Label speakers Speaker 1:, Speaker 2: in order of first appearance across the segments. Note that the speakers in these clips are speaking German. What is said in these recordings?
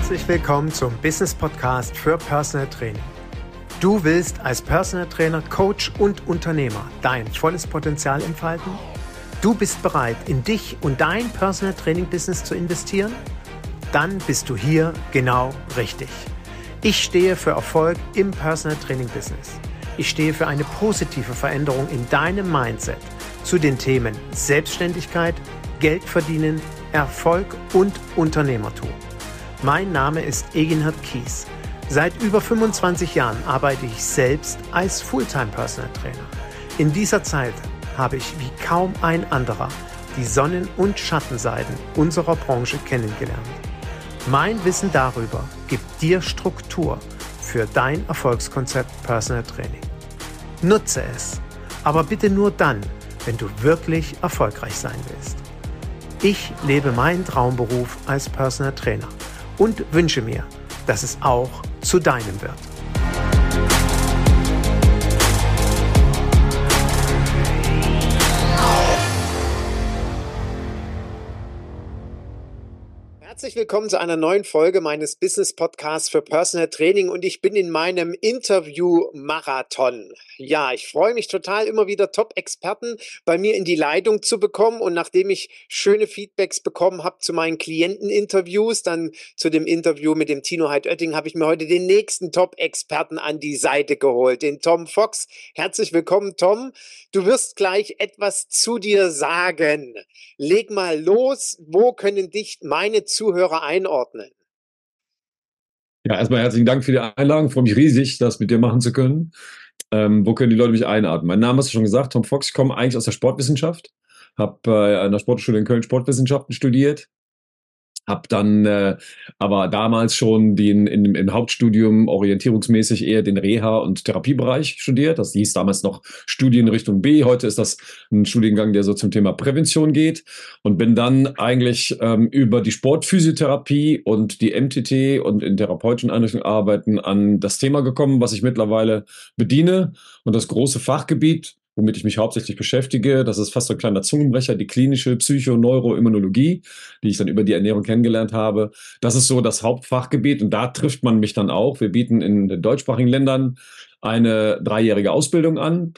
Speaker 1: Herzlich willkommen zum Business Podcast für Personal Training. Du willst als Personal Trainer, Coach und Unternehmer dein volles Potenzial entfalten? Du bist bereit, in dich und dein Personal Training Business zu investieren? Dann bist du hier genau richtig. Ich stehe für Erfolg im Personal Training Business. Ich stehe für eine positive Veränderung in deinem Mindset zu den Themen Selbstständigkeit, Geld verdienen, Erfolg und Unternehmertum. Mein Name ist Eginhard Kies. Seit über 25 Jahren arbeite ich selbst als Fulltime-Personal Trainer. In dieser Zeit habe ich wie kaum ein anderer die Sonnen- und Schattenseiten unserer Branche kennengelernt. Mein Wissen darüber gibt dir Struktur für dein Erfolgskonzept Personal Training. Nutze es, aber bitte nur dann, wenn du wirklich erfolgreich sein willst. Ich lebe meinen Traumberuf als Personal Trainer und wünsche mir, dass es auch zu deinem wird. Herzlich willkommen zu einer neuen Folge meines Business Podcasts für Personal Training und ich bin in meinem Interview-Marathon. Ja, ich freue mich total, immer wieder Top-Experten bei mir in die Leitung zu bekommen und nachdem ich schöne Feedbacks bekommen habe zu meinen Klienteninterviews, dann zu dem Interview mit dem Tino Heid-Oetting, habe ich mir heute den nächsten Top-Experten an die Seite geholt, den Tom Fox. Herzlich willkommen, Tom. Du wirst gleich etwas zu dir sagen. Leg mal los, wo können dich meine Zuhörer einordnen?
Speaker 2: Ja, erstmal herzlichen Dank für die Einladung. Ich freue mich riesig, das mit dir machen zu können. Wo können die Leute mich einordnen? Mein Name hast du schon gesagt, Tom Fox. Ich komme eigentlich aus der Sportwissenschaft, habe an der Sportschule in Köln Sportwissenschaften studiert, habe dann aber damals schon im Hauptstudium orientierungsmäßig eher den Reha- und Therapiebereich studiert. Das hieß damals noch Studienrichtung B. Heute ist das ein Studiengang, der so zum Thema Prävention geht. Und bin dann eigentlich über die Sportphysiotherapie und die MTT und in therapeutischen Einrichtungen arbeiten an das Thema gekommen, was ich mittlerweile bediene. Und das große Fachgebiet, womit ich mich hauptsächlich beschäftige, das ist fast so ein kleiner Zungenbrecher, die klinische Psychoneuroimmunologie, die ich dann über die Ernährung kennengelernt habe. Das ist so das Hauptfachgebiet und da trifft man mich dann auch. Wir bieten in den deutschsprachigen Ländern eine 3-jährige Ausbildung an,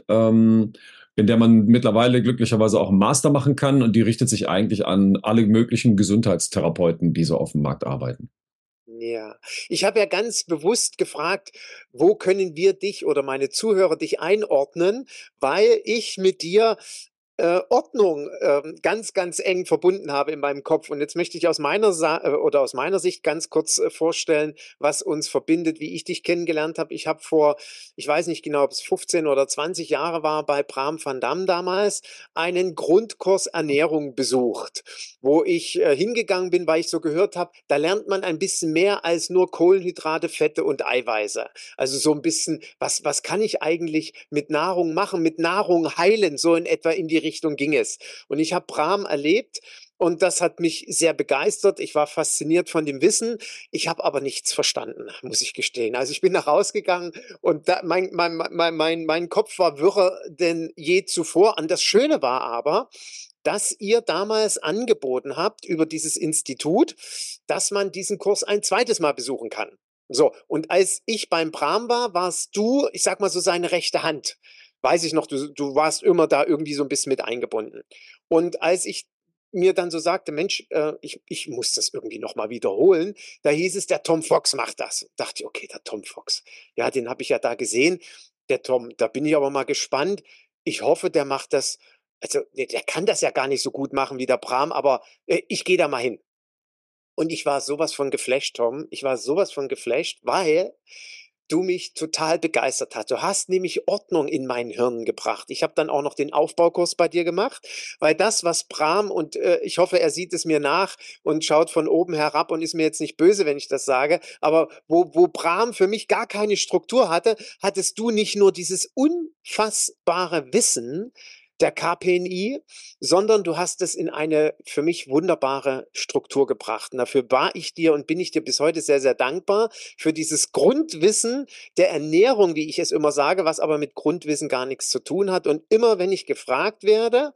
Speaker 2: in der man mittlerweile glücklicherweise auch einen Master machen kann und die richtet sich eigentlich an alle möglichen Gesundheitstherapeuten, die so auf dem Markt arbeiten.
Speaker 1: Ja, ich habe ja ganz bewusst gefragt, wo können wir dich oder meine Zuhörer dich einordnen, weil ich mit dir Ordnung ganz, ganz eng verbunden habe in meinem Kopf. Und jetzt möchte ich aus aus meiner Sicht ganz kurz vorstellen, was uns verbindet, wie ich dich kennengelernt habe. Ich habe ich weiß nicht genau, ob es 15 oder 20 Jahre war, bei Bram van Dam damals, einen Grundkurs Ernährung besucht, wo ich hingegangen bin, weil ich so gehört habe, da lernt man ein bisschen mehr als nur Kohlenhydrate, Fette und Eiweiße. Also so ein bisschen, was kann ich eigentlich mit Nahrung machen, mit Nahrung heilen, so in etwa in die Richtung ging es. Und ich habe Bram erlebt und das hat mich sehr begeistert. Ich war fasziniert von dem Wissen. Ich habe aber nichts verstanden, muss ich gestehen. Also ich bin nach Hause gegangen und mein Kopf war wirrer denn je zuvor. Und das Schöne war aber, dass ihr damals angeboten habt über dieses Institut, dass man diesen Kurs ein zweites Mal besuchen kann. So, und als ich beim Bram war, warst du, ich sag mal so, seine rechte Hand. Weiß ich noch, du warst immer da irgendwie so ein bisschen mit eingebunden. Und als ich mir dann so sagte, Mensch, ich muss das irgendwie nochmal wiederholen, da hieß es, der Tom Fox macht das. Dachte ich, okay, der Tom Fox. Ja, den habe ich ja da gesehen. Der Tom, da bin ich aber mal gespannt. Ich hoffe, der macht das. Also, der kann das ja gar nicht so gut machen wie der Bram, aber ich gehe da mal hin. Und ich war sowas von geflasht, Tom. Ich war sowas von geflasht, weil du mich total begeistert hast. Du hast nämlich Ordnung in mein Hirn gebracht. Ich habe dann auch noch den Aufbaukurs bei dir gemacht, weil das, was Bram, und ich hoffe, er sieht es mir nach und schaut von oben herab und ist mir jetzt nicht böse, wenn ich das sage, aber wo Bram für mich gar keine Struktur hatte, hattest du nicht nur dieses unfassbare Wissen der KPNI, sondern du hast es in eine für mich wunderbare Struktur gebracht. Und dafür war ich dir und bin ich dir bis heute sehr, sehr dankbar für dieses Grundwissen der Ernährung, wie ich es immer sage, was aber mit Grundwissen gar nichts zu tun hat. Und immer wenn ich gefragt werde,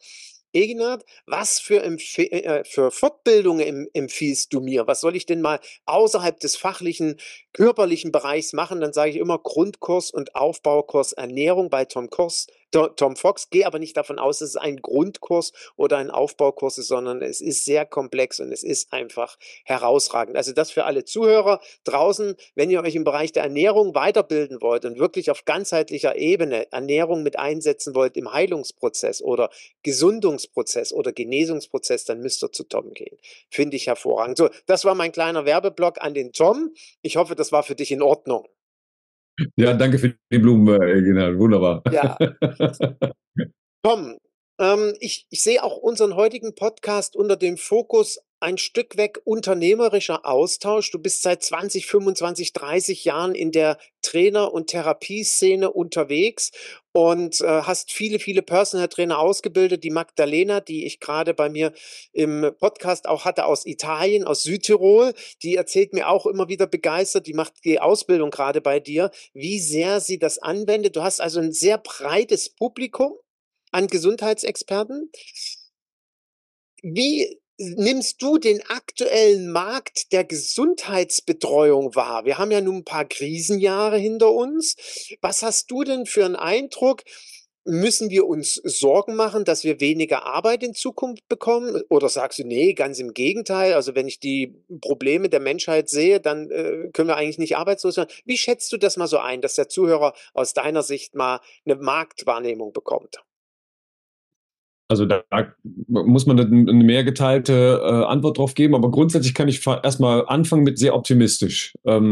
Speaker 1: Eginat, was für Fortbildungen empfiehlst du mir? Was soll ich denn mal außerhalb des fachlichen, körperlichen Bereichs machen? Dann sage ich immer Grundkurs und Aufbaukurs Ernährung bei Tom Fox. Gehe aber nicht davon aus, dass es ein Grundkurs oder ein Aufbaukurs ist, sondern es ist sehr komplex und es ist einfach herausragend. Also das für alle Zuhörer draußen, wenn ihr euch im Bereich der Ernährung weiterbilden wollt und wirklich auf ganzheitlicher Ebene Ernährung mit einsetzen wollt im Heilungsprozess oder Gesundungsprozess oder Genesungsprozess, dann müsst ihr zu Tom gehen. Finde ich hervorragend. So, das war mein kleiner Werbeblock an den Tom. Ich hoffe, das war für dich in Ordnung.
Speaker 2: Ja, danke für die Blumen, Gina. Wunderbar.
Speaker 1: Ja, Tom, ich sehe auch unseren heutigen Podcast unter dem Fokus ein Stück weg unternehmerischer Austausch. Du bist seit 20, 25, 30 Jahren in der Trainer- und Therapieszene unterwegs und hast viele, viele Personal Trainer ausgebildet. Die Magdalena, die ich gerade bei mir im Podcast auch hatte aus Italien, aus Südtirol, die erzählt mir auch immer wieder begeistert, die macht die Ausbildung gerade bei dir, wie sehr sie das anwendet. Du hast also ein sehr breites Publikum an Gesundheitsexperten. Wie nimmst du den aktuellen Markt der Gesundheitsbetreuung wahr? Wir haben ja nun ein paar Krisenjahre hinter uns. Was hast du denn für einen Eindruck? Müssen wir uns Sorgen machen, dass wir weniger Arbeit in Zukunft bekommen? Oder sagst du, nee, ganz im Gegenteil? Also wenn ich die Probleme der Menschheit sehe, dann können wir eigentlich nicht arbeitslos werden. Wie schätzt du das mal so ein, dass der Zuhörer aus deiner Sicht mal eine Marktwahrnehmung bekommt?
Speaker 2: Also da muss man eine mehr geteilte Antwort drauf geben, aber grundsätzlich kann ich erstmal anfangen mit sehr optimistisch.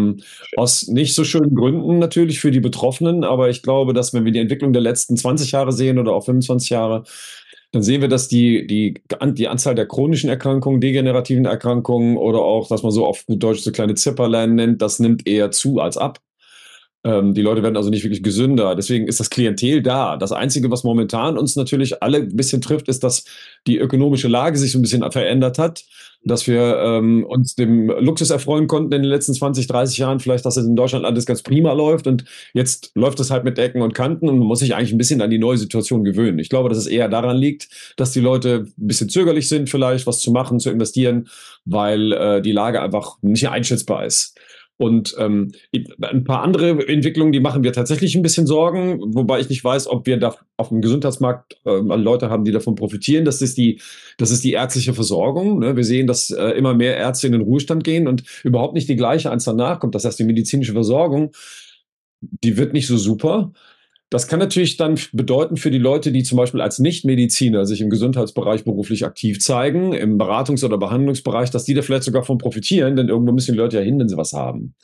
Speaker 2: Aus nicht so schönen Gründen natürlich für die Betroffenen, aber ich glaube, dass wenn wir die Entwicklung der letzten 20 Jahre sehen oder auch 25 Jahre, dann sehen wir, dass die Anzahl der chronischen Erkrankungen, degenerativen Erkrankungen oder auch, dass man so auf gut Deutsch so kleine Zipperlein nennt, das nimmt eher zu als ab. Die Leute werden also nicht wirklich gesünder. Deswegen ist das Klientel da. Das Einzige, was momentan uns natürlich alle ein bisschen trifft, ist, dass die ökonomische Lage sich so ein bisschen verändert hat. Dass wir uns dem Luxus erfreuen konnten in den letzten 20, 30 Jahren. Vielleicht, dass es in Deutschland alles ganz prima läuft. Und jetzt läuft es halt mit Ecken und Kanten und man muss sich eigentlich ein bisschen an die neue Situation gewöhnen. Ich glaube, dass es eher daran liegt, dass die Leute ein bisschen zögerlich sind, vielleicht was zu machen, zu investieren, weil die Lage einfach nicht einschätzbar ist. Und ein paar andere Entwicklungen, die machen wir tatsächlich ein bisschen Sorgen, wobei ich nicht weiß, ob wir da auf dem Gesundheitsmarkt Leute haben, die davon profitieren. Das ist die ärztliche Versorgung. Ne? Wir sehen, dass immer mehr Ärzte in den Ruhestand gehen und überhaupt nicht die gleiche Anzahl nachkommt. Das heißt, die medizinische Versorgung, die wird nicht so super. Das kann natürlich dann bedeuten für die Leute, die zum Beispiel als Nichtmediziner sich im Gesundheitsbereich beruflich aktiv zeigen, im Beratungs- oder Behandlungsbereich, dass die da vielleicht sogar von profitieren, denn irgendwo müssen die Leute ja hin, wenn sie was haben.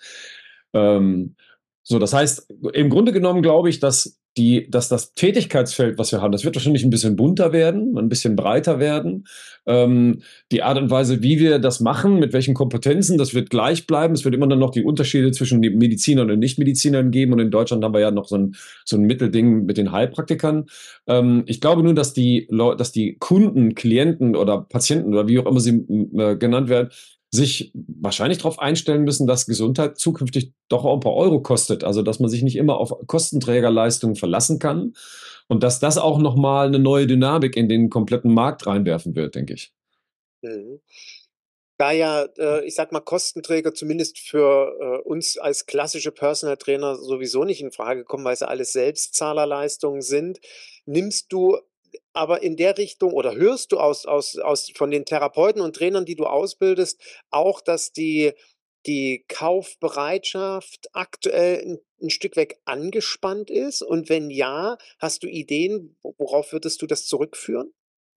Speaker 2: Ähm, so, das heißt, im Grunde genommen glaube ich, dass das Tätigkeitsfeld, was wir haben, das wird wahrscheinlich ein bisschen bunter werden, ein bisschen breiter werden. Die Art und Weise, wie wir das machen, mit welchen Kompetenzen, das wird gleich bleiben. Es wird immer dann noch die Unterschiede zwischen den Medizinern und Nichtmedizinern geben. Und in Deutschland haben wir ja noch so ein Mittelding mit den Heilpraktikern. Ich glaube nur, dass dass die Kunden, Klienten oder Patienten oder wie auch immer sie genannt werden, sich wahrscheinlich darauf einstellen müssen, dass Gesundheit zukünftig doch auch ein paar Euro kostet. Also, dass man sich nicht immer auf Kostenträgerleistungen verlassen kann und dass das auch nochmal eine neue Dynamik in den kompletten Markt reinwerfen wird, denke ich.
Speaker 1: Mhm. Da ja, ich sag mal, Kostenträger zumindest für uns als klassische Personal Trainer sowieso nicht in Frage kommen, weil sie alles Selbstzahlerleistungen sind, nimmst du aber in der Richtung oder hörst du von den Therapeuten und Trainern, die du ausbildest, auch, dass die Kaufbereitschaft aktuell ein Stück weg angespannt ist? Und wenn ja, hast du Ideen, worauf würdest du das zurückführen?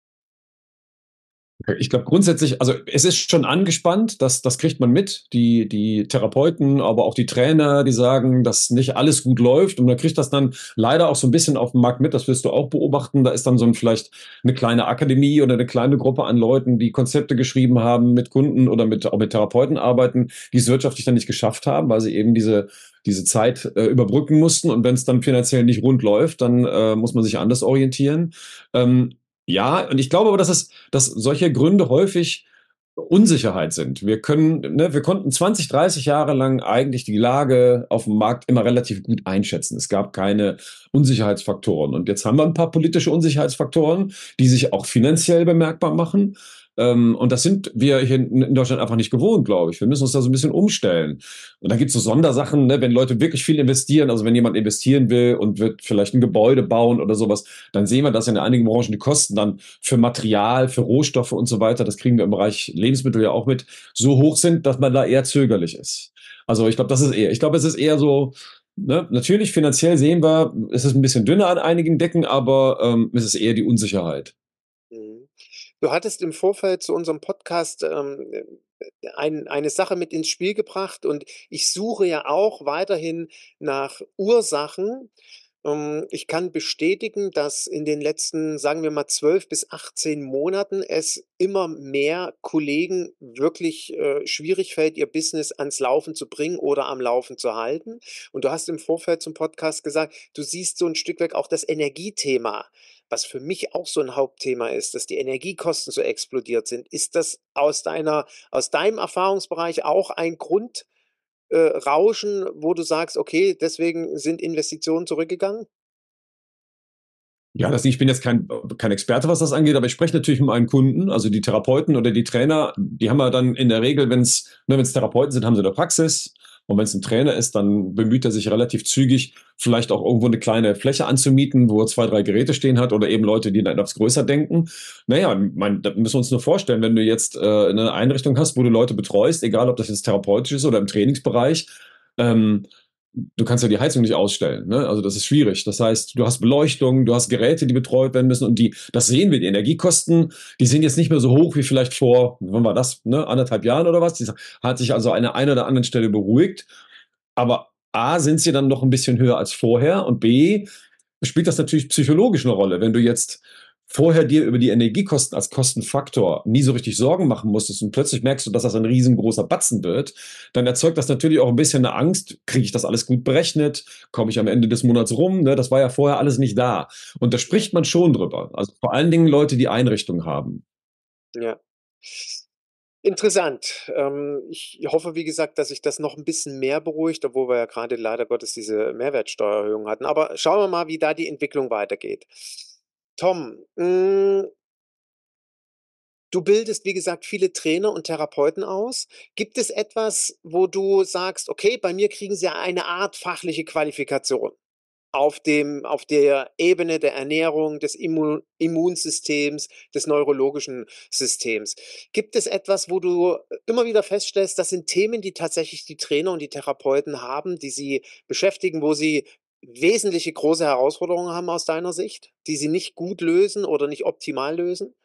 Speaker 2: Ich glaube grundsätzlich, also es ist schon angespannt, das kriegt man mit. Die Therapeuten, aber auch die Trainer, die sagen, dass nicht alles gut läuft. Und man kriegt das dann leider auch so ein bisschen auf dem Markt mit. Das wirst du auch beobachten. Da ist dann vielleicht eine kleine Akademie oder eine kleine Gruppe an Leuten, die Konzepte geschrieben haben, mit Kunden oder auch mit Therapeuten arbeiten, die es wirtschaftlich dann nicht geschafft haben, weil sie eben diese Zeit überbrücken mussten. Und wenn es dann finanziell nicht rund läuft, dann muss man sich anders orientieren. Ja, und ich glaube aber, dass solche Gründe häufig Unsicherheit sind. Wir konnten 20, 30 Jahre lang eigentlich die Lage auf dem Markt immer relativ gut einschätzen. Es gab keine Unsicherheitsfaktoren. Und jetzt haben wir ein paar politische Unsicherheitsfaktoren, die sich auch finanziell bemerkbar machen. Und das sind wir hier in Deutschland einfach nicht gewohnt, glaube ich. Wir müssen uns da so ein bisschen umstellen. Und da gibt es so Sondersachen, ne, wenn Leute wirklich viel investieren, also wenn jemand investieren will und wird vielleicht ein Gebäude bauen oder sowas, dann sehen wir, dass in einigen Branchen die Kosten dann für Material, für Rohstoffe und so weiter, das kriegen wir im Bereich Lebensmittel ja auch mit, so hoch sind, dass man da eher zögerlich ist. Also ich glaube, es ist eher so, ne, natürlich finanziell sehen wir, es ist ein bisschen dünner an einigen Decken, aber es ist eher die Unsicherheit.
Speaker 1: Mhm. Du hattest im Vorfeld zu unserem Podcast, eine Sache mit ins Spiel gebracht und ich suche ja auch weiterhin nach Ursachen. Ich kann bestätigen, dass in den letzten, sagen wir mal, 12 bis 18 Monaten es immer mehr Kollegen wirklich, schwierig fällt, ihr Business ans Laufen zu bringen oder am Laufen zu halten. Und du hast im Vorfeld zum Podcast gesagt, du siehst so ein Stück weg auch das Energiethema, was für mich auch so ein Hauptthema ist, dass die Energiekosten so explodiert sind. Ist das aus deinem Erfahrungsbereich auch ein Grund, Rauschen, wo du sagst: „Okay, deswegen sind Investitionen zurückgegangen?“
Speaker 2: Ja, ich bin jetzt kein Experte, was das angeht, aber ich spreche natürlich mit meinen Kunden, also die Therapeuten oder die Trainer, die haben ja dann in der Regel, wenn es Therapeuten sind, haben sie eine Praxis. Und wenn es ein Trainer ist, dann bemüht er sich relativ zügig, vielleicht auch irgendwo eine kleine Fläche anzumieten, wo er zwei, drei Geräte stehen hat oder eben Leute, die dann etwas größer denken. Naja, da müssen wir uns nur vorstellen, wenn du jetzt eine Einrichtung hast, wo du Leute betreust, egal ob das jetzt therapeutisch ist oder im Trainingsbereich, ähm, du kannst ja die Heizung nicht ausstellen, ne? Also das ist schwierig. Das heißt, du hast Beleuchtung, du hast Geräte, die betreut werden müssen und das sehen wir, die Energiekosten, die sind jetzt nicht mehr so hoch wie vielleicht vor, wann war das, ne, 1,5 Jahren oder was? Die hat sich also an einer oder anderen Stelle beruhigt. Aber A, sind sie dann noch ein bisschen höher als vorher und B, spielt das natürlich psychologisch eine Rolle. Wenn du jetzt vorher dir über die Energiekosten als Kostenfaktor nie so richtig Sorgen machen musstest und plötzlich merkst du, dass das ein riesengroßer Batzen wird, dann erzeugt das natürlich auch ein bisschen eine Angst. Kriege ich das alles gut berechnet? Komme ich am Ende des Monats rum? Ne? Das war ja vorher alles nicht da. Und da spricht man schon drüber. Also vor allen Dingen Leute, die Einrichtungen haben.
Speaker 1: Ja. Interessant. Ich hoffe, wie gesagt, dass sich das noch ein bisschen mehr beruhigt, obwohl wir ja gerade leider Gottes diese Mehrwertsteuererhöhung hatten. Aber schauen wir mal, wie da die Entwicklung weitergeht. Tom, du bildest, wie gesagt, viele Trainer und Therapeuten aus. Gibt es etwas, wo du sagst: „Okay, bei mir kriegen sie eine Art fachliche Qualifikation auf der Ebene der Ernährung, des Immunsystems, des neurologischen Systems.“ Gibt es etwas, wo du immer wieder feststellst, das sind Themen, die tatsächlich die Trainer und die Therapeuten haben, die sie beschäftigen, wo sie wesentliche große Herausforderungen haben aus deiner Sicht, die sie nicht gut lösen oder nicht optimal lösen?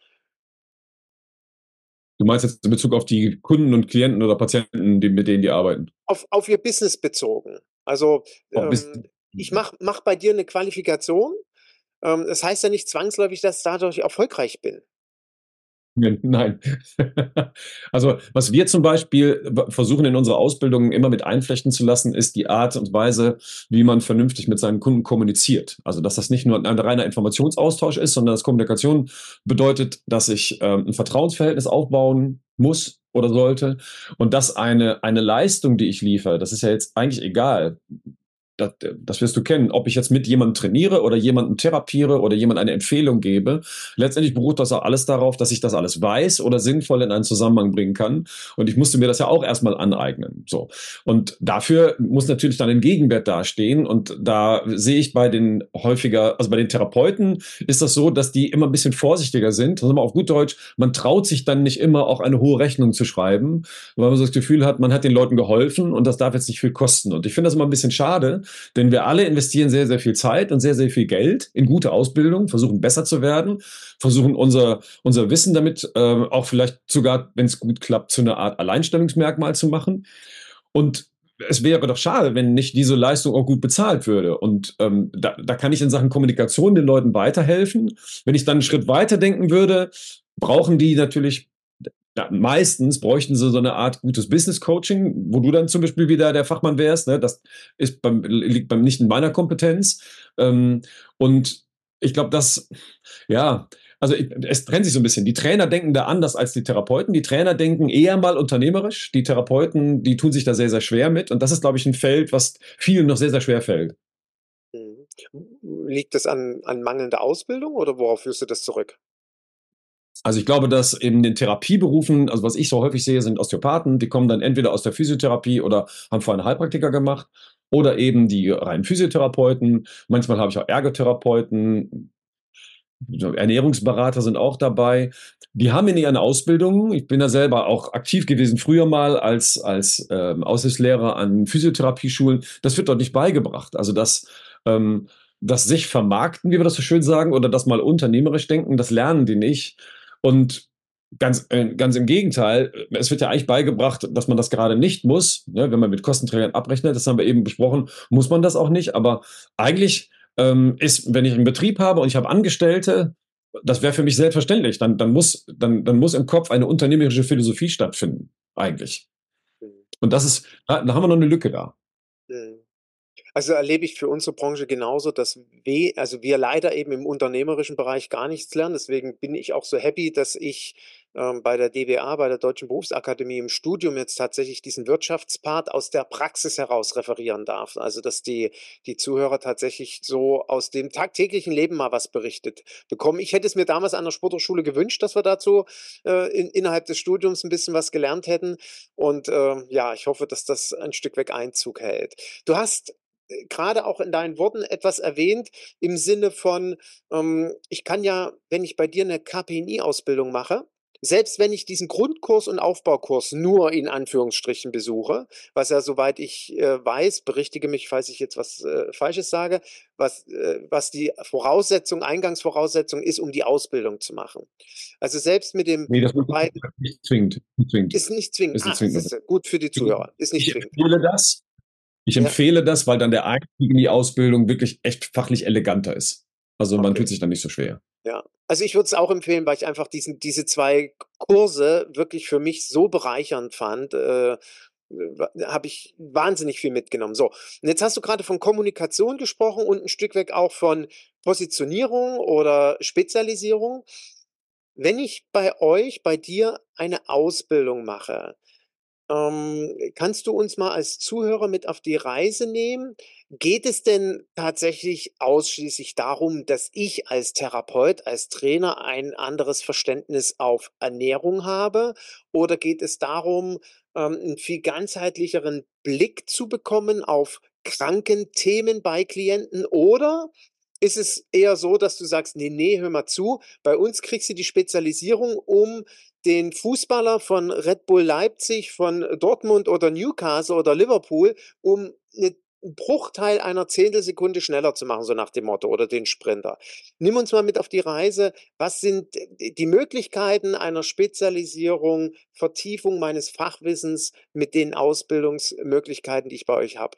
Speaker 2: Du meinst jetzt in Bezug auf die Kunden und Klienten oder Patienten, mit denen die arbeiten?
Speaker 1: Auf ihr Business bezogen. Also,
Speaker 2: Ob bis,
Speaker 1: ich mache bei dir 'ne Qualifikation. Das heißt ja nicht zwangsläufig, dass ich dadurch erfolgreich bin.
Speaker 2: Nein. Also, was wir zum Beispiel versuchen in unserer Ausbildung immer mit einflechten zu lassen, ist die Art und Weise, wie man vernünftig mit seinen Kunden kommuniziert. Also, dass das nicht nur ein reiner Informationsaustausch ist, sondern dass Kommunikation bedeutet, dass ich ein Vertrauensverhältnis aufbauen muss oder sollte und dass eine Leistung, die ich liefere, das ist ja jetzt eigentlich egal, das wirst du kennen, ob ich jetzt mit jemandem trainiere oder jemanden therapiere oder jemand eine Empfehlung gebe. Letztendlich beruht das auch alles darauf, dass ich das alles weiß oder sinnvoll in einen Zusammenhang bringen kann. Und ich musste mir das ja auch erstmal aneignen. So. Und dafür muss natürlich dann ein Gegenwert dastehen. Und da sehe ich also bei den Therapeuten ist das so, dass die immer ein bisschen vorsichtiger sind. Also auf gut Deutsch, man traut sich dann nicht immer auch eine hohe Rechnung zu schreiben, weil man so das Gefühl hat, man hat den Leuten geholfen und das darf jetzt nicht viel kosten. Und ich finde das immer ein bisschen schade, denn wir alle investieren sehr, sehr viel Zeit und sehr, sehr viel Geld in gute Ausbildung, versuchen besser zu werden, versuchen unser Wissen damit auch vielleicht sogar, wenn es gut klappt, zu einer Art Alleinstellungsmerkmal zu machen. Und es wäre doch schade, wenn nicht diese Leistung auch gut bezahlt würde. Und da kann ich in Sachen Kommunikation den Leuten weiterhelfen. Wenn ich dann einen Schritt weiter denken würde, brauchen die natürlich, ja, meistens bräuchten sie so eine Art gutes Business Coaching, wo du dann zum Beispiel wieder der Fachmann wärst. Ne? Das liegt nicht in meiner Kompetenz. Und ich glaube, ja, also es trennt sich so ein bisschen. Die Trainer denken da anders als die Therapeuten. Die Trainer denken eher mal unternehmerisch. Die Therapeuten, die tun sich da sehr, sehr schwer mit. Und das ist, glaube ich, ein Feld, was vielen noch sehr, sehr schwer fällt.
Speaker 1: Mhm. Liegt das an mangelnder Ausbildung oder worauf führst du das zurück?
Speaker 2: Also ich glaube, dass in den Therapieberufen, also was ich so häufig sehe, sind Osteopathen, die kommen dann entweder aus der Physiotherapie oder haben vorher einen Heilpraktiker gemacht oder eben die reinen Physiotherapeuten. Manchmal habe ich auch Ergotherapeuten, so Ernährungsberater sind auch dabei. Die haben in ihren Ausbildungen, ich bin da selber auch aktiv gewesen, früher mal als Aushilfslehrer an Physiotherapieschulen, das wird dort nicht beigebracht. Also das sich vermarkten, wie wir das so schön sagen, oder das mal unternehmerisch denken, das lernen die nicht. Und ganz im Gegenteil, es wird ja eigentlich beigebracht, dass man das gerade nicht muss, ne? Wenn man mit Kostenträgern abrechnet, das haben wir eben besprochen, muss man das auch nicht. Aber eigentlich ist, wenn ich einen Betrieb habe und ich habe Angestellte, das wäre für mich selbstverständlich. Dann muss im Kopf eine unternehmerische Philosophie stattfinden, eigentlich.
Speaker 1: Mhm.
Speaker 2: Und da haben wir noch eine Lücke da.
Speaker 1: Mhm. Also, erlebe ich für unsere Branche genauso, dass also, wir leider eben im unternehmerischen Bereich gar nichts lernen. Deswegen bin ich auch so happy, dass ich, bei der DWA, bei der Deutschen Berufsakademie im Studium jetzt tatsächlich diesen Wirtschaftspart aus der Praxis heraus referieren darf. Also, dass die Zuhörer tatsächlich so aus dem tagtäglichen Leben mal was berichtet bekommen. Ich hätte es mir damals an der Sporthochschule gewünscht, dass wir dazu, innerhalb des Studiums ein bisschen was gelernt hätten und, ja, ich hoffe, dass das ein Stück weg Einzug hält. Du hast grade auch in deinen Worten etwas erwähnt im Sinne von, ich kann ja, wenn ich bei dir eine KPNI-Ausbildung mache, selbst wenn ich diesen Grundkurs und Aufbaukurs nur in Anführungsstrichen besuche, was ja, soweit ich, weiß, berichtige mich, falls ich jetzt was, Falsches sage, was die Eingangsvoraussetzung ist, um die Ausbildung zu machen. Also, selbst mit dem
Speaker 2: Nee, das ist
Speaker 1: bei
Speaker 2: nicht zwingend. Nicht zwingend.
Speaker 1: ist nicht zwingend.
Speaker 2: Ist nicht
Speaker 1: Ah,
Speaker 2: zwingend.
Speaker 1: siehste, gut für die Zuhörer, ist nicht
Speaker 2: Ich
Speaker 1: zwingend.
Speaker 2: empfehle das. Ich
Speaker 1: Ja,
Speaker 2: empfehle das, weil dann der Einstieg in die Ausbildung wirklich echt fachlich eleganter ist. Also man tut
Speaker 1: okay.
Speaker 2: sich dann nicht so schwer.
Speaker 1: Ja. Also, ich würde es auch empfehlen, weil ich einfach diese 2 Kurse wirklich für mich so bereichernd fand, habe ich wahnsinnig viel mitgenommen. So, und jetzt hast du gerade von Kommunikation gesprochen und ein Stück weg auch von Positionierung oder Spezialisierung. Wenn ich bei dir eine Ausbildung mache, kannst du uns mal als Zuhörer mit auf die Reise nehmen? Geht es denn tatsächlich ausschließlich darum, dass ich als Therapeut, als Trainer ein anderes Verständnis auf Ernährung habe? Oder geht es darum, 'n viel ganzheitlicheren Blick zu bekommen auf Krankenthemen bei Klienten? Oder ist es eher so, dass du sagst: „Ne, ne, hör mal zu, bei uns kriegst du die Spezialisierung, um den Fußballer von Red Bull Leipzig, von Dortmund oder Newcastle oder Liverpool, um 'n Bruchteil einer Zehntelsekunde schneller zu machen“, so nach dem Motto, oder den Sprinter. Nimm uns mal mit auf die Reise. Was sind die Möglichkeiten einer Spezialisierung, Vertiefung meines Fachwissens mit den Ausbildungsmöglichkeiten, die ich bei euch habe?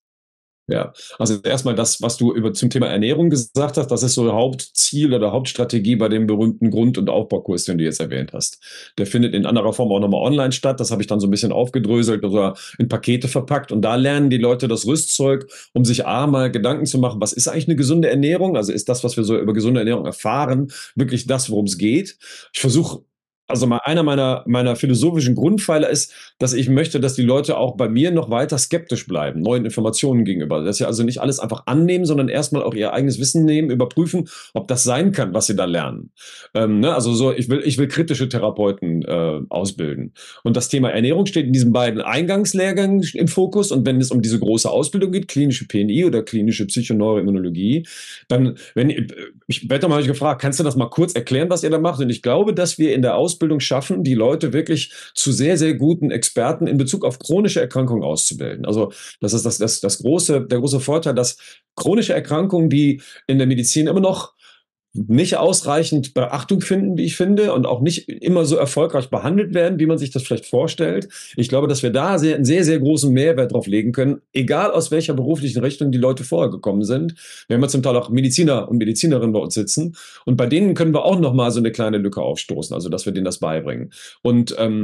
Speaker 2: Ja, also erstmal das, was du zum Thema Ernährung gesagt hast, das ist so Hauptziel oder Hauptstrategie bei dem berühmten Grund- und Aufbaukurs, den du jetzt erwähnt hast. Der findet in anderer Form auch nochmal online statt. Das habe ich dann so ein bisschen aufgedröselt oder in Pakete verpackt. Und da lernen die Leute das Rüstzeug, um sich mal Gedanken zu machen, was ist eigentlich eine gesunde Ernährung? Also ist das, was wir so über gesunde Ernährung erfahren, wirklich das, worum es geht? Ich versuche also mal einer meiner philosophischen Grundpfeiler ist, dass ich möchte, dass die Leute auch bei mir noch weiter skeptisch bleiben, neuen Informationen gegenüber. Dass sie also nicht alles einfach annehmen, sondern erstmal auch ihr eigenes Wissen nehmen, überprüfen, ob das sein kann, was sie da lernen. Ne? Also so, ich will kritische Therapeuten ausbilden. Und das Thema Ernährung steht in diesen beiden Eingangslehrgängen im Fokus. Und wenn es um diese große Ausbildung geht, klinische PNI oder klinische Psychoneuroimmunologie, dann, ich werde mal gefragt, kannst du das mal kurz erklären, was ihr da macht? Und ich glaube, dass wir in der Ausbildung schaffen, die Leute wirklich zu sehr, sehr guten Experten in Bezug auf chronische Erkrankungen auszubilden. Also das ist der große Vorteil, dass chronische Erkrankungen, die in der Medizin immer noch nicht ausreichend Beachtung finden, wie ich finde, und auch nicht immer so erfolgreich behandelt werden, wie man sich das vielleicht vorstellt. Ich glaube, dass wir da einen sehr, sehr großen Mehrwert drauf legen können, egal aus welcher beruflichen Richtung die Leute vorher gekommen sind. Wir haben ja zum Teil auch Mediziner und Medizinerinnen bei uns sitzen und bei denen können wir auch noch mal so eine kleine Lücke aufstoßen, also dass wir denen das beibringen. Und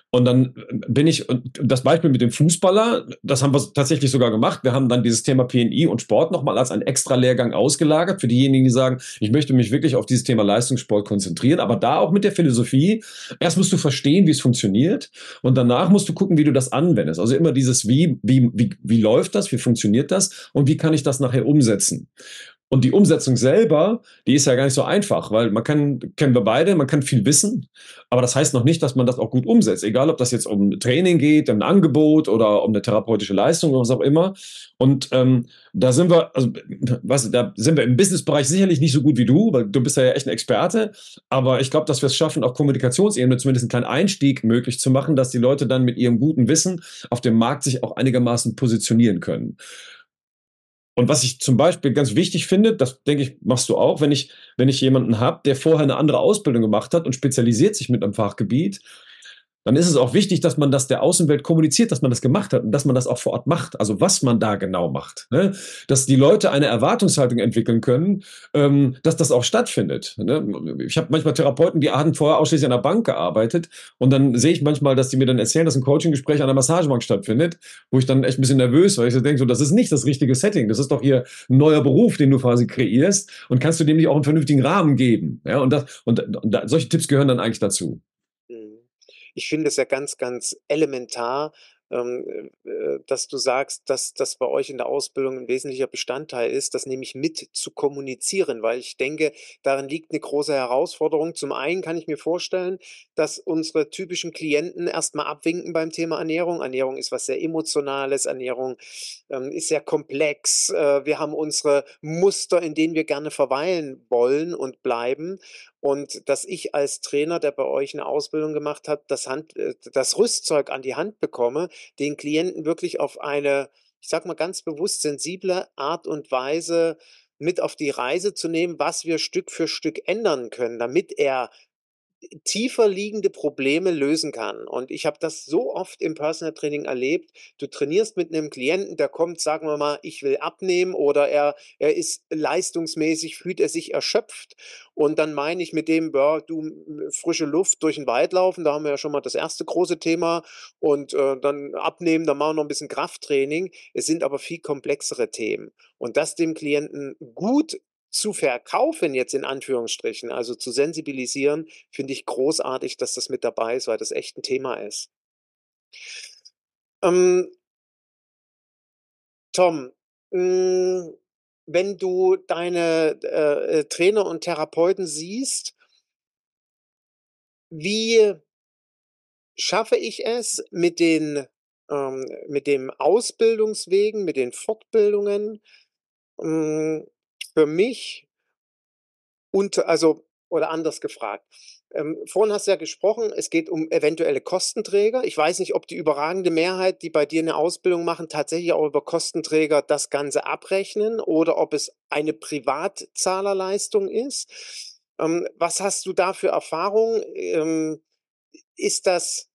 Speaker 2: Und dann bin ich, und das Beispiel mit dem Fußballer, das haben wir tatsächlich sogar gemacht. Wir haben dann dieses Thema PNI und Sport nochmal als einen extra Lehrgang ausgelagert für diejenigen, die sagen, ich möchte mich wirklich auf dieses Thema Leistungssport konzentrieren, aber da auch mit der Philosophie, erst musst du verstehen, wie es funktioniert und danach musst du gucken, wie du das anwendest. Also immer dieses wie läuft das, wie funktioniert das und wie kann ich das nachher umsetzen? Und die Umsetzung selber, die ist ja gar nicht so einfach, weil kennen wir beide, man kann viel wissen, aber das heißt noch nicht, dass man das auch gut umsetzt. Egal, ob das jetzt um Training geht, um ein Angebot oder um eine therapeutische Leistung oder was auch immer. Und da sind wir, also da sind wir im Businessbereich sicherlich nicht so gut wie du, weil du bist ja echt ein Experte. Aber ich glaube, dass wir es schaffen, auf Kommunikationsebene zumindest einen kleinen Einstieg möglich zu machen, dass die Leute dann mit ihrem guten Wissen auf dem Markt sich auch einigermaßen positionieren können. Und was ich zum Beispiel ganz wichtig finde, das denke ich, machst du auch, wenn ich jemanden habe, der vorher eine andere Ausbildung gemacht hat und spezialisiert sich mit einem Fachgebiet, dann ist es auch wichtig, dass man das der Außenwelt kommuniziert, dass man das gemacht hat und dass man das auch vor Ort macht. Also was man da genau macht. Ne? Dass die Leute eine Erwartungshaltung entwickeln können, dass das auch stattfindet. Ne? Ich habe manchmal Therapeuten, die hatten vorher ausschließlich an der Bank gearbeitet und dann sehe ich manchmal, dass die mir dann erzählen, dass ein Coaching-Gespräch an der Massagebank stattfindet, wo ich dann echt ein bisschen nervös war. Ich so denke, so, das ist nicht das richtige Setting. Das ist doch hier ein neuer Beruf, den du quasi kreierst und kannst du dem nicht auch einen vernünftigen Rahmen geben. Ja? Und solche Tipps gehören dann eigentlich dazu.
Speaker 1: Mhm. Ich finde es ja ganz, ganz elementar, dass du sagst, dass das bei euch in der Ausbildung ein wesentlicher Bestandteil ist, das nämlich mit zu kommunizieren, weil ich denke, darin liegt eine große Herausforderung. Zum einen kann ich mir vorstellen, dass unsere typischen Klienten erst mal abwinken beim Thema Ernährung. Ernährung ist was sehr Emotionales, Ernährung, ist sehr komplex. Wir haben unsere Muster, in denen wir gerne verweilen wollen und bleiben. Und dass ich als Trainer, der bei euch eine Ausbildung gemacht hat, das Rüstzeug an die Hand bekomme, den Klienten wirklich auf eine, ich sage mal ganz bewusst sensible Art und Weise mit auf die Reise zu nehmen, was wir Stück für Stück ändern können, damit er tiefer liegende Probleme lösen kann. Und ich habe das so oft im Personal Training erlebt. Du trainierst mit einem Klienten, der kommt, sagen wir mal, ich will abnehmen oder er ist leistungsmäßig, fühlt er sich erschöpft. Und dann meine ich mit dem, ja, du, frische Luft durch den Wald laufen, da haben wir ja schon mal das erste große Thema. Und dann abnehmen, dann machen wir noch ein bisschen Krafttraining. Es sind aber viel komplexere Themen. Und das dem Klienten gut zu verkaufen, jetzt in Anführungsstrichen, also zu sensibilisieren, finde ich großartig, dass das mit dabei ist, weil das echt ein Thema ist. Ähm, Tom, wenn du deine Trainer und Therapeuten siehst, wie schaffe ich es mit dem Ausbildungswegen, mit den Fortbildungen, hm, für mich oder anders gefragt. Vorhin hast du ja gesprochen, es geht um eventuelle Kostenträger. Ich weiß nicht, ob die überragende Mehrheit, die bei dir eine Ausbildung machen, tatsächlich auch über Kostenträger das Ganze abrechnen oder ob es eine Privatzahlerleistung ist. Was hast du da für Erfahrungen? Ist das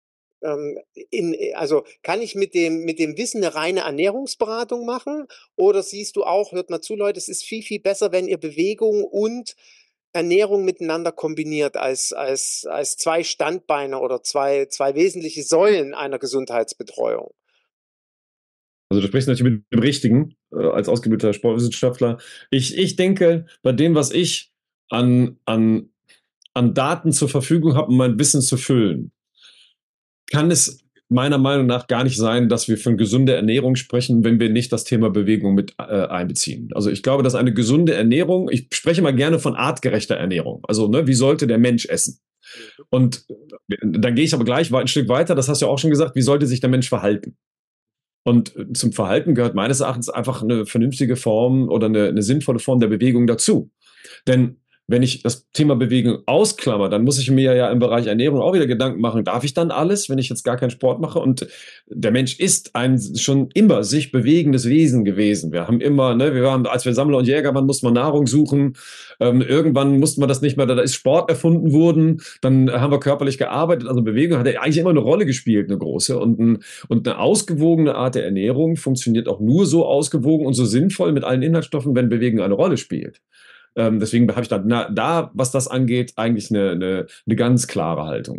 Speaker 1: also kann ich mit dem Wissen eine reine Ernährungsberatung machen? Oder siehst du auch, hört mal zu, Leute, es ist viel, viel besser, wenn ihr Bewegung und Ernährung miteinander kombiniert als zwei Standbeine oder zwei wesentliche Säulen einer Gesundheitsbetreuung.
Speaker 2: Also du sprichst natürlich mit dem Richtigen, als ausgebildeter Sportwissenschaftler. Ich denke, bei dem, was ich an, an, an Daten zur Verfügung habe, um mein Wissen zu füllen, kann es meiner Meinung nach gar nicht sein, dass wir von gesunder Ernährung sprechen, wenn wir nicht das Thema Bewegung mit einbeziehen. Also ich glaube, dass eine gesunde Ernährung, ich spreche mal gerne von artgerechter Ernährung. Also ne, wie sollte der Mensch essen? Und dann gehe ich aber gleich ein Stück weiter, das hast du ja auch schon gesagt, wie sollte sich der Mensch verhalten? Und zum Verhalten gehört meines Erachtens einfach eine vernünftige Form oder eine sinnvolle Form der Bewegung dazu. Denn wenn ich das Thema Bewegung ausklammer, dann muss ich mir ja im Bereich Ernährung auch wieder Gedanken machen, darf ich dann alles, wenn ich jetzt gar keinen Sport mache? Und der Mensch ist ein schon immer sich bewegendes Wesen gewesen. Wir haben immer, ne, als wir Sammler und Jäger waren, mussten wir Nahrung suchen. Irgendwann mussten wir das nicht mehr, da ist Sport erfunden worden. Dann haben wir körperlich gearbeitet. Also Bewegung hat ja eigentlich immer eine Rolle gespielt, eine große. Und eine ausgewogene Art der Ernährung funktioniert auch nur so ausgewogen und so sinnvoll mit allen Inhaltsstoffen, wenn Bewegung eine Rolle spielt. Deswegen habe ich da, was das angeht, eigentlich eine ganz klare Haltung.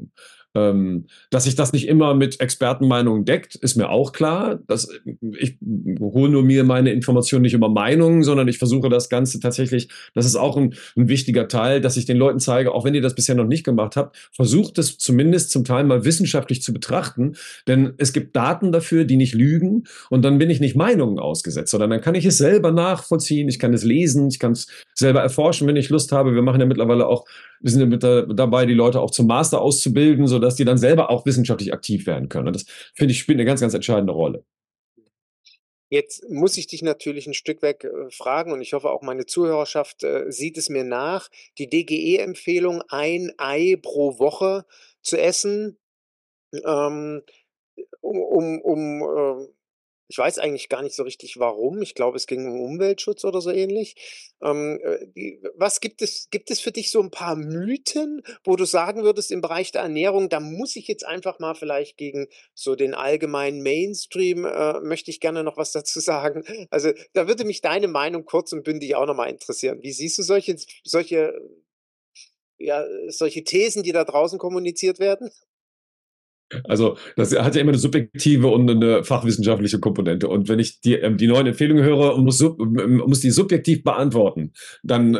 Speaker 2: Dass sich das nicht immer mit Expertenmeinungen deckt, ist mir auch klar. Ich hole nur mir meine Informationen nicht über Meinungen, sondern ich versuche das Ganze tatsächlich, das ist auch ein wichtiger Teil, dass ich den Leuten zeige, auch wenn ihr das bisher noch nicht gemacht habt, versucht es zumindest zum Teil mal wissenschaftlich zu betrachten, denn es gibt Daten dafür, die nicht lügen und dann bin ich nicht Meinungen ausgesetzt, sondern dann kann ich es selber nachvollziehen, ich kann es lesen, ich kann es selber erforschen, wenn ich Lust habe. Wir machen ja mittlerweile auch, wir sind ja dabei, die Leute auch zum Master auszubilden, sodass die dann selber auch wissenschaftlich aktiv werden können. Und das, finde ich, spielt eine ganz, ganz entscheidende Rolle.
Speaker 1: Jetzt muss ich dich natürlich ein Stück weg fragen und ich hoffe auch meine Zuhörerschaft sieht es mir nach. Die DGE-Empfehlung, ein Ei pro Woche zu essen, ähm, ich weiß eigentlich gar nicht so richtig warum. Ich glaube, es ging um Umweltschutz oder so ähnlich. Was gibt es für dich so ein paar Mythen, wo du sagen würdest, im Bereich der Ernährung, da muss ich jetzt einfach mal vielleicht gegen so den allgemeinen Mainstream, möchte ich gerne noch was dazu sagen. Also, da würde mich deine Meinung kurz und bündig auch noch mal interessieren. Wie siehst du ja, solche Thesen, die da draußen kommuniziert werden?
Speaker 2: Also das hat ja immer eine subjektive und eine fachwissenschaftliche Komponente. Und wenn ich die neuen Empfehlungen höre und muss die subjektiv beantworten, dann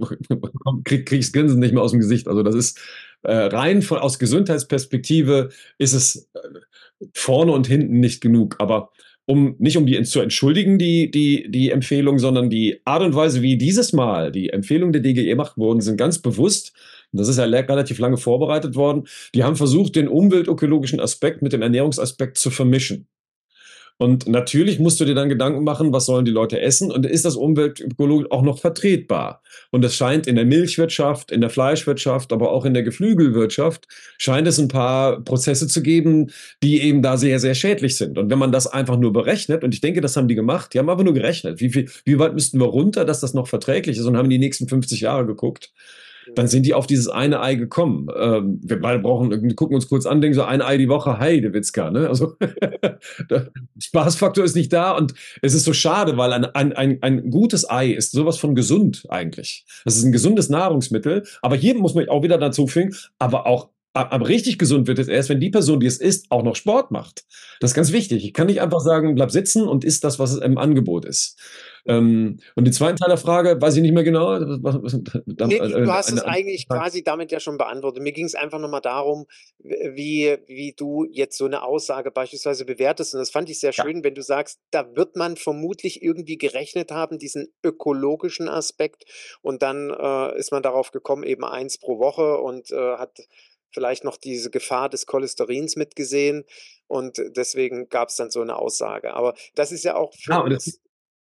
Speaker 2: krieg ich das Grinsen nicht mehr aus dem Gesicht. Also das ist rein aus Gesundheitsperspektive ist es vorne und hinten nicht genug. Aber nicht um die zu entschuldigen, die Empfehlung, sondern die Art und Weise, wie dieses Mal die Empfehlungen der DGE gemacht wurden, sind ganz bewusst, und das ist ja relativ lange vorbereitet worden, die haben versucht, den umweltökologischen Aspekt mit dem Ernährungsaspekt zu vermischen. Und natürlich musst du dir dann Gedanken machen, was sollen die Leute essen und ist das umweltökologisch auch noch vertretbar? Und es scheint in der Milchwirtschaft, in der Fleischwirtschaft, aber auch in der Geflügelwirtschaft, scheint es ein paar Prozesse zu geben, die eben da sehr, sehr schädlich sind. Und wenn man das einfach nur berechnet, und ich denke, das haben die gemacht, die haben einfach nur gerechnet, wie weit müssten wir runter, dass das noch verträglich ist und haben die nächsten 50 Jahre geguckt. Dann sind die auf dieses eine Ei gekommen. Wir beide gucken uns kurz an, denken so, ein Ei die Woche, Heidewitzka, ne? Also, der Spaßfaktor ist nicht da und es ist so schade, weil ein gutes Ei ist sowas von gesund eigentlich. Das ist ein gesundes Nahrungsmittel, aber hier muss man auch wieder dazu fügen, aber richtig gesund wird es erst, wenn die Person, die es isst, auch noch Sport macht. Das ist ganz wichtig. Ich kann nicht einfach sagen, bleib sitzen und isst das, was im Angebot ist. Und den zweiten Teil der Frage, weiß ich nicht mehr genau.
Speaker 1: Nee, du hast es eigentlich quasi damit ja schon beantwortet. Mir ging es einfach nur mal darum, wie du jetzt so eine Aussage beispielsweise bewertest. Und das fand ich sehr
Speaker 2: Ja.
Speaker 1: schön, wenn du sagst, da wird man vermutlich irgendwie gerechnet haben, diesen ökologischen Aspekt. Und dann ist man darauf gekommen, eben eins pro Woche und hat vielleicht noch diese Gefahr des Cholesterins mitgesehen. Und deswegen gab es dann so eine Aussage. Aber das ist ja auch für
Speaker 2: Und
Speaker 1: uns.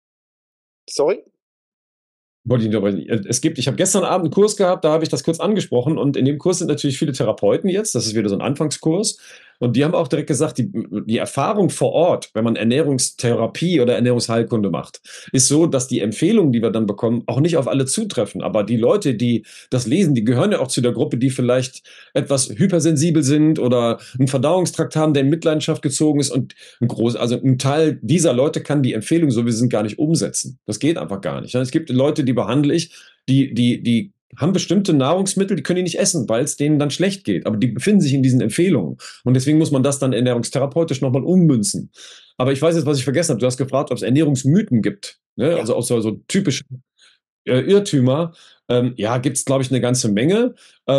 Speaker 1: Sorry?
Speaker 2: wollte ich nicht unterbrechen. Ich habe gestern Abend einen Kurs gehabt, da habe ich das kurz angesprochen und in dem Kurs sind natürlich viele Therapeuten jetzt, das ist wieder so ein Anfangskurs und die haben auch direkt gesagt, die Erfahrung vor Ort, wenn man Ernährungstherapie oder Ernährungsheilkunde macht, ist so, dass die Empfehlungen, die wir dann bekommen, auch nicht auf alle zutreffen, aber die Leute, die das lesen, die gehören ja auch zu der Gruppe, die vielleicht etwas hypersensibel sind oder einen Verdauungstrakt haben, der in Mitleidenschaft gezogen ist und also ein Teil dieser Leute kann die Empfehlung, so wie sie sind, gar nicht umsetzen. Das geht einfach gar nicht. Es gibt Leute, die behandle ich, die haben bestimmte Nahrungsmittel, die können die nicht essen, weil es denen dann schlecht geht. Aber die befinden sich in diesen Empfehlungen. Und deswegen muss man das dann ernährungstherapeutisch nochmal ummünzen. Aber ich weiß jetzt, was ich vergessen habe. Du hast gefragt, ob es Ernährungsmythen gibt. Ne?
Speaker 1: Ja.
Speaker 2: Also auch so typische Irrtümer. Ja, gibt es, glaube ich, eine ganze Menge.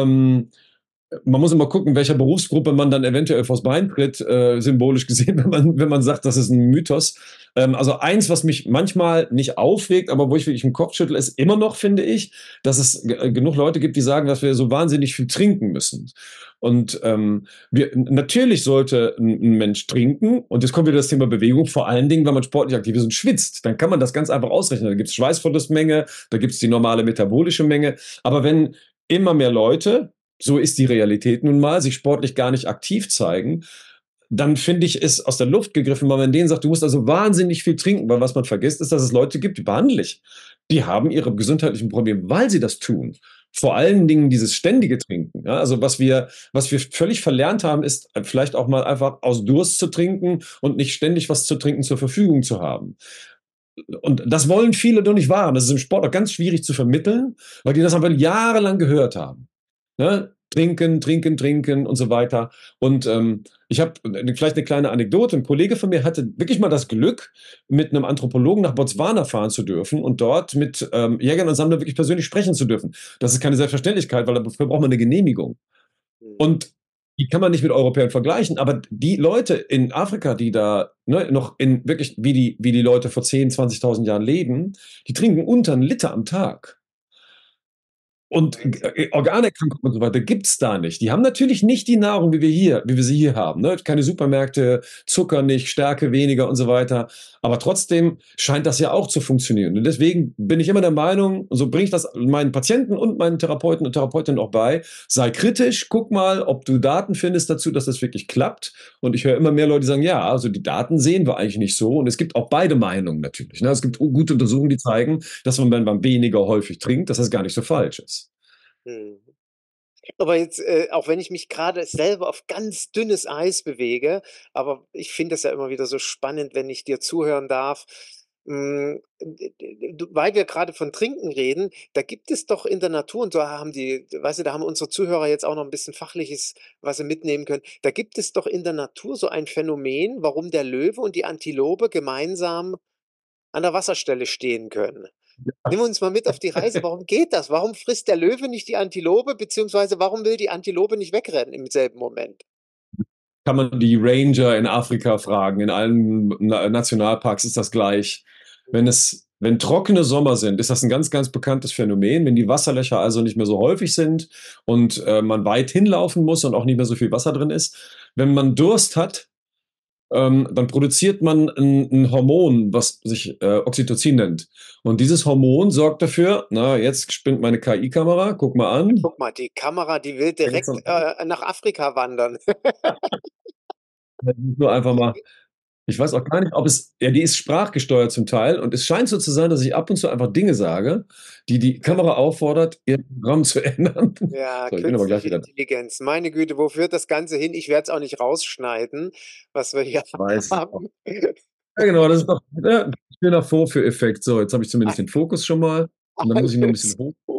Speaker 2: Man muss immer gucken, welcher Berufsgruppe man dann eventuell vors Bein tritt, symbolisch gesehen, wenn man sagt, das ist ein Mythos. Also eins, was mich manchmal nicht aufregt, aber wo ich wirklich den Kopf schüttle, ist immer noch, finde ich, dass es genug Leute gibt, die sagen, dass wir so wahnsinnig viel trinken müssen. Und natürlich sollte ein Mensch trinken, und jetzt kommt wieder das Thema Bewegung, vor allen Dingen, wenn man sportlich aktiv ist und schwitzt, dann kann man das ganz einfach ausrechnen. Da gibt es Schweißverlustmenge, da gibt es die normale metabolische Menge. Aber wenn immer mehr Leute, so ist die Realität nun mal, sich sportlich gar nicht aktiv zeigen, dann finde ich es aus der Luft gegriffen, weil man denen sagt, du musst also wahnsinnig viel trinken, weil was man vergisst, ist, dass es Leute gibt, die behandle ich. Die haben ihre gesundheitlichen Probleme, weil sie das tun. Vor allen Dingen dieses ständige Trinken. Ja, also was wir völlig verlernt haben, ist vielleicht auch mal einfach aus Durst zu trinken und nicht ständig was zu trinken zur Verfügung zu haben. Und das wollen viele doch nicht wahren. Das ist im Sport auch ganz schwierig zu vermitteln, weil die das aber jahrelang gehört haben. Ne? trinken, trinken, trinken und so weiter. Und ich habe vielleicht eine kleine Anekdote. Ein Kollege von mir hatte wirklich mal das Glück, mit einem Anthropologen nach Botswana fahren zu dürfen und dort mit Jägern und Sammlern wirklich persönlich sprechen zu dürfen. Das ist keine Selbstverständlichkeit, weil dafür braucht man eine Genehmigung.
Speaker 1: Mhm.
Speaker 2: Und die kann man nicht mit Europäern vergleichen, aber die Leute in Afrika, die da noch in wirklich wie die Leute vor 10, 20.000 Jahren leben, die trinken unter 1 Liter am Tag. Und
Speaker 1: Wahnsinn.
Speaker 2: Organerkrankungen und so weiter gibt's da nicht. Die haben natürlich nicht die Nahrung, wie wir sie hier haben. Ne? Keine Supermärkte, Zucker nicht, Stärke weniger und so weiter. Aber trotzdem scheint das ja auch zu funktionieren. Und deswegen bin ich immer der Meinung, und so bringe ich das meinen Patienten und meinen Therapeuten und Therapeutinnen auch bei, sei kritisch, guck mal, ob du Daten findest dazu, dass das wirklich klappt. Und ich höre immer mehr Leute, die sagen, ja, also die Daten sehen wir eigentlich nicht so. Und es gibt auch beide Meinungen natürlich. Ne? Es gibt gute Untersuchungen, die zeigen, dass man, wenn man weniger häufig trinkt, dass das gar nicht so falsch ist.
Speaker 1: Mhm. Aber jetzt, auch wenn ich mich gerade selber auf ganz dünnes Eis bewege, aber ich finde es ja immer wieder so spannend, wenn ich dir zuhören darf. D d du, weil wir gerade von Trinken reden, da gibt es doch in der Natur, und da haben die, weißt du, da haben unsere Zuhörer jetzt auch noch ein bisschen Fachliches, was sie mitnehmen können. Da gibt es doch in der Natur so ein Phänomen, warum der Löwe und die Antilope gemeinsam an der Wasserstelle stehen können. Nimm uns mal mit auf die Reise. Warum geht das? Warum frisst der Löwe nicht die Antilope, beziehungsweise warum will die Antilope nicht wegrennen im selben Moment?
Speaker 2: Kann man die Ranger in Afrika fragen. In allen Nationalparks ist das gleich. Wenn trockene Sommer sind, ist das ein ganz, ganz bekanntes Phänomen. Wenn die Wasserlöcher also nicht mehr so häufig sind und man weit hinlaufen muss und auch nicht mehr so viel Wasser drin ist. Wenn man Durst hat, dann produziert man ein Hormon, was sich Oxytocin nennt. Und dieses Hormon sorgt dafür, na, jetzt spinnt meine KI-Kamera, guck mal an.
Speaker 1: Guck mal, die Kamera, die will direkt, nach Afrika wandern.
Speaker 2: Nur einfach mal. Ich weiß auch gar nicht, ob ja, die ist sprachgesteuert zum Teil und es scheint so zu sein, dass ich ab und zu einfach Dinge sage, die die
Speaker 1: Ja,
Speaker 2: Kamera auffordert, ihr Programm zu ändern.
Speaker 1: ja,
Speaker 2: So, ich bin aber gleich
Speaker 1: künstliche
Speaker 2: wieder da.
Speaker 1: Intelligenz. Meine Güte, wo führt das Ganze hin? Ich werde es auch nicht rausschneiden, was wir hier
Speaker 2: Ich weiß.
Speaker 1: haben.
Speaker 2: Ja, genau, das ist doch ein schöner Vorführeffekt. So, jetzt habe ich zumindest den Fokus schon mal und dann muss ich noch ein
Speaker 1: Alles
Speaker 2: bisschen hoch.
Speaker 1: gut,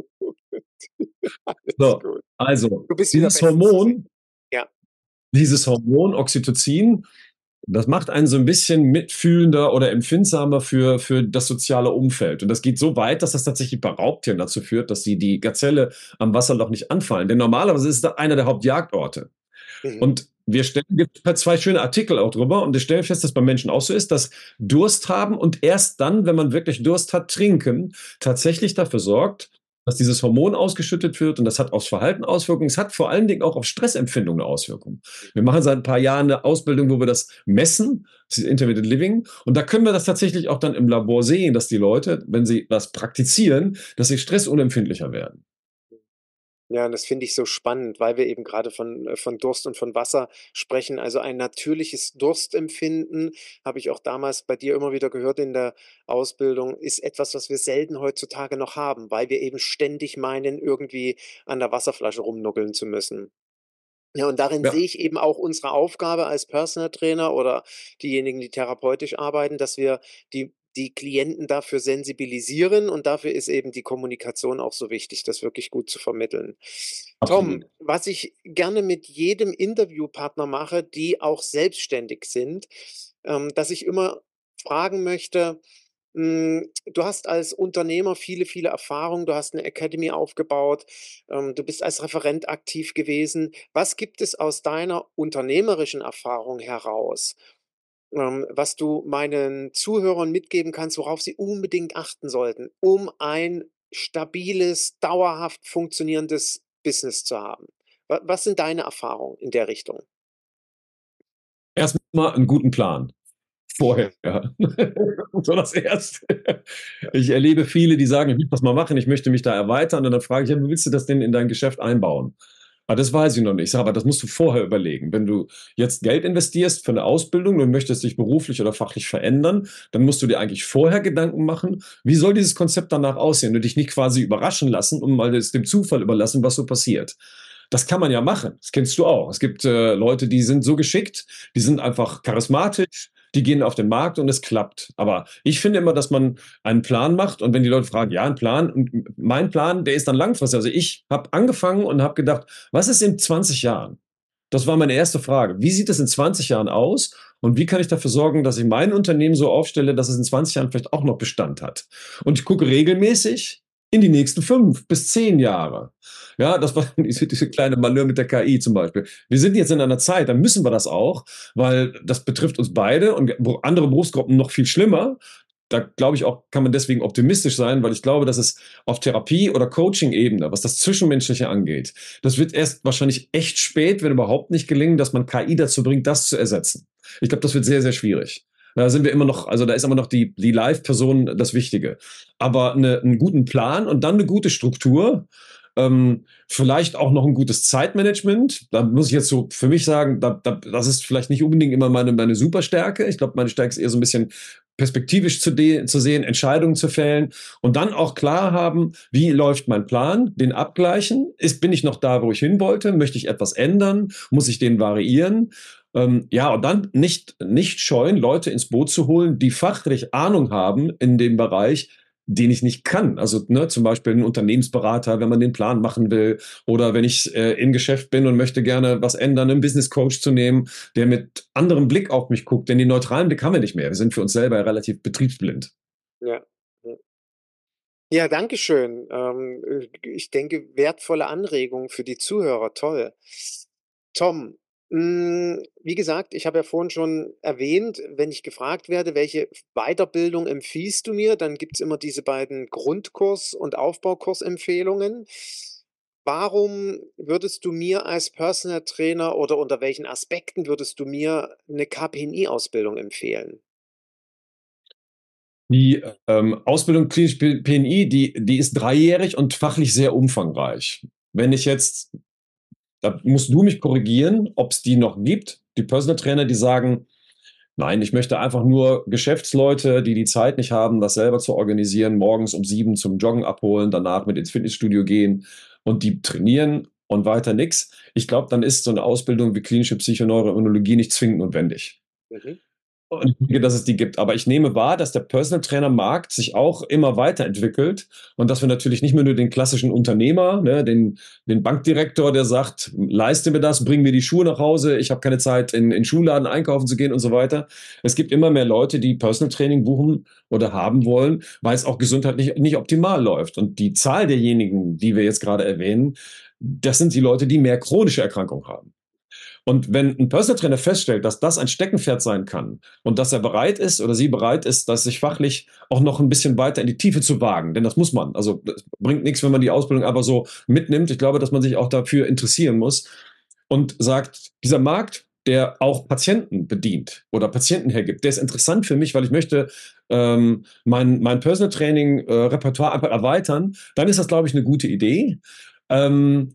Speaker 1: alles
Speaker 2: So,
Speaker 1: gut.
Speaker 2: also,
Speaker 1: Du bist wieder
Speaker 2: dieses
Speaker 1: bestens zu sehen.
Speaker 2: Hormon,
Speaker 1: Ja.
Speaker 2: dieses Hormon Oxytocin, das macht einen so ein bisschen mitfühlender oder empfindsamer für das soziale Umfeld. Und das geht so weit, dass das tatsächlich bei Raubtieren dazu führt, dass die Gazelle am Wasserloch nicht anfallen. Denn normalerweise ist das einer der Hauptjagdorte.
Speaker 1: Mhm.
Speaker 2: Und gibt halt 2 schöne Artikel auch drüber und wir stellen fest, dass bei Menschen auch so ist, dass Durst haben und erst dann, wenn man wirklich Durst hat, trinken, tatsächlich dafür sorgt, dass dieses Hormon ausgeschüttet wird und das hat aufs Verhalten Auswirkungen. Es hat vor allen Dingen auch auf Stressempfindung eine Auswirkung. Wir machen seit ein paar Jahren eine Ausbildung, wo wir das messen, das ist Intermittent Living, und da können wir das tatsächlich auch dann im Labor sehen, dass die Leute, wenn sie das praktizieren, dass sie stressunempfindlicher werden.
Speaker 1: Ja, und das finde ich so spannend, weil wir eben gerade von Durst und von Wasser sprechen. Also, ein natürliches Durstempfinden, habe ich auch damals bei dir immer wieder gehört in der Ausbildung, ist etwas, was wir selten heutzutage noch haben, weil wir eben ständig meinen, irgendwie an der Wasserflasche rumnuckeln zu müssen. Ja, und darin
Speaker 2: Ja,
Speaker 1: sehe ich eben auch unsere Aufgabe als Personal Trainer oder diejenigen, die therapeutisch arbeiten, dass wir die Klienten dafür sensibilisieren, und dafür ist eben die Kommunikation auch so wichtig, das wirklich gut zu vermitteln. Tom,
Speaker 2: absolut.
Speaker 1: was ich gerne mit jedem Interviewpartner mache, die auch selbstständig sind, dass ich immer fragen möchte, du hast als Unternehmer viele, viele Erfahrungen, du hast eine Academy aufgebaut, du bist als Referent aktiv gewesen. Was gibt es aus deiner unternehmerischen Erfahrung heraus, was du meinen Zuhörern mitgeben kannst, worauf sie unbedingt achten sollten, um ein stabiles, dauerhaft funktionierendes Business zu haben? Was sind deine Erfahrungen in der Richtung?
Speaker 2: Erstmal einen guten Plan. Vorher. So das Erste. Ich erlebe viele, die sagen, ich muss das mal machen, ich möchte mich da erweitern. Und dann frage ich, ja, wie willst du das denn in dein Geschäft einbauen? Aber das weiß ich noch nicht. Ich sage, aber das musst du vorher überlegen. Wenn du jetzt Geld investierst für eine Ausbildung und möchtest dich beruflich oder fachlich verändern, dann musst du dir eigentlich vorher Gedanken machen, wie soll dieses Konzept danach aussehen und dich nicht quasi überraschen lassen und mal es dem Zufall überlassen, was so passiert. Das kann man ja machen. Das kennst du auch. Es gibt Leute, die sind so geschickt, die sind einfach charismatisch, die gehen auf den Markt und es klappt. Aber ich finde immer, dass man einen Plan macht und wenn die Leute fragen, ja, ein Plan, und mein Plan, der ist dann langfristig. Also ich habe angefangen und habe gedacht, was ist in 20 Jahren? Das war meine erste Frage. Wie sieht es in 20 Jahren aus? Und wie kann ich dafür sorgen, dass ich mein Unternehmen so aufstelle, dass es in 20 Jahren vielleicht auch noch Bestand hat? Und ich gucke regelmäßig in die nächsten 5 bis 10 Jahre. Ja, das war diese kleine Malheur mit der KI zum Beispiel. Wir sind jetzt in einer Zeit, da müssen wir das auch, weil das betrifft uns beide und andere Berufsgruppen noch viel schlimmer. Da glaube ich auch, kann man deswegen optimistisch sein, weil ich glaube, dass es auf Therapie- oder Coaching-Ebene, was das Zwischenmenschliche angeht, das wird erst wahrscheinlich echt spät, wenn überhaupt nicht gelingen, dass man KI dazu bringt, das zu ersetzen. Ich glaube, das wird sehr, sehr schwierig. Da sind wir immer noch, also da ist immer noch die Live-Person das Wichtige. Aber einen guten Plan und dann eine gute Struktur, vielleicht auch noch ein gutes Zeitmanagement. Da muss ich jetzt so für mich sagen, das ist vielleicht nicht unbedingt immer meine Superstärke. Ich glaube, meine Stärke ist eher so ein bisschen perspektivisch zu sehen, Entscheidungen zu fällen und dann auch klar haben, wie läuft mein Plan, den abgleichen. Bin ich noch da, wo ich hin wollte? Möchte ich etwas ändern? Muss ich den variieren? Ja, und dann nicht scheuen, Leute ins Boot zu holen, die fachlich Ahnung haben in dem Bereich, den ich nicht kann. Also zum Beispiel ein Unternehmensberater, wenn man den Plan machen will, oder wenn ich im Geschäft bin und möchte gerne was ändern, einen Business Coach zu nehmen, der mit anderem Blick auf mich guckt. Denn den neutralen Blick haben wir nicht mehr. Wir sind für uns selber relativ betriebsblind.
Speaker 1: Ja. Ja, danke schön. Ich denke, wertvolle Anregungen für die Zuhörer. Toll. Tom, wie gesagt, ich habe ja vorhin schon erwähnt, wenn ich gefragt werde, welche Weiterbildung empfiehlst du mir, dann gibt es immer diese beiden Grundkurs- und Aufbaukursempfehlungen. Warum würdest du mir als Personal Trainer oder unter welchen Aspekten würdest du mir eine KPNI-Ausbildung empfehlen?
Speaker 2: Die Ausbildung klinisch PNI, die ist dreijährig und fachlich sehr umfangreich. Wenn ich jetzt, da musst du mich korrigieren, ob es die noch gibt, die Personal Trainer, die sagen, nein, ich möchte einfach nur Geschäftsleute, die die Zeit nicht haben, das selber zu organisieren, morgens um 7 zum Joggen abholen, danach mit ins Fitnessstudio gehen und die trainieren und weiter nix. Ich glaube, dann ist so eine Ausbildung wie klinische Psychoneuroimmunologie nicht zwingend notwendig.
Speaker 1: Mhm.
Speaker 2: Und ich denke, dass es die gibt. Aber ich nehme wahr, dass der Personal Trainer Markt sich auch immer weiterentwickelt und dass wir natürlich nicht mehr nur den klassischen Unternehmer, ne, den Bankdirektor, der sagt, leiste mir das, bring mir die Schuhe nach Hause, ich habe keine Zeit, in Schuhladen einkaufen zu gehen und so weiter. Es gibt immer mehr Leute, die Personal Training buchen oder haben wollen, weil es auch gesundheitlich nicht optimal läuft. Und die Zahl derjenigen, die wir jetzt gerade erwähnen, das sind die Leute, die mehr chronische Erkrankungen haben. Und wenn ein Personal Trainer feststellt, dass das ein Steckenpferd sein kann und dass er bereit ist oder sie bereit ist, das sich fachlich auch noch ein bisschen weiter in die Tiefe zu wagen, denn das muss man. Also das bringt nichts, wenn man die Ausbildung aber so mitnimmt. Ich glaube, dass man sich auch dafür interessieren muss und sagt, dieser Markt, der auch Patienten bedient oder Patienten hergibt, der ist interessant für mich, weil ich möchte mein Personal Training Repertoire einfach erweitern, dann ist das, glaube ich, eine gute Idee. Ähm,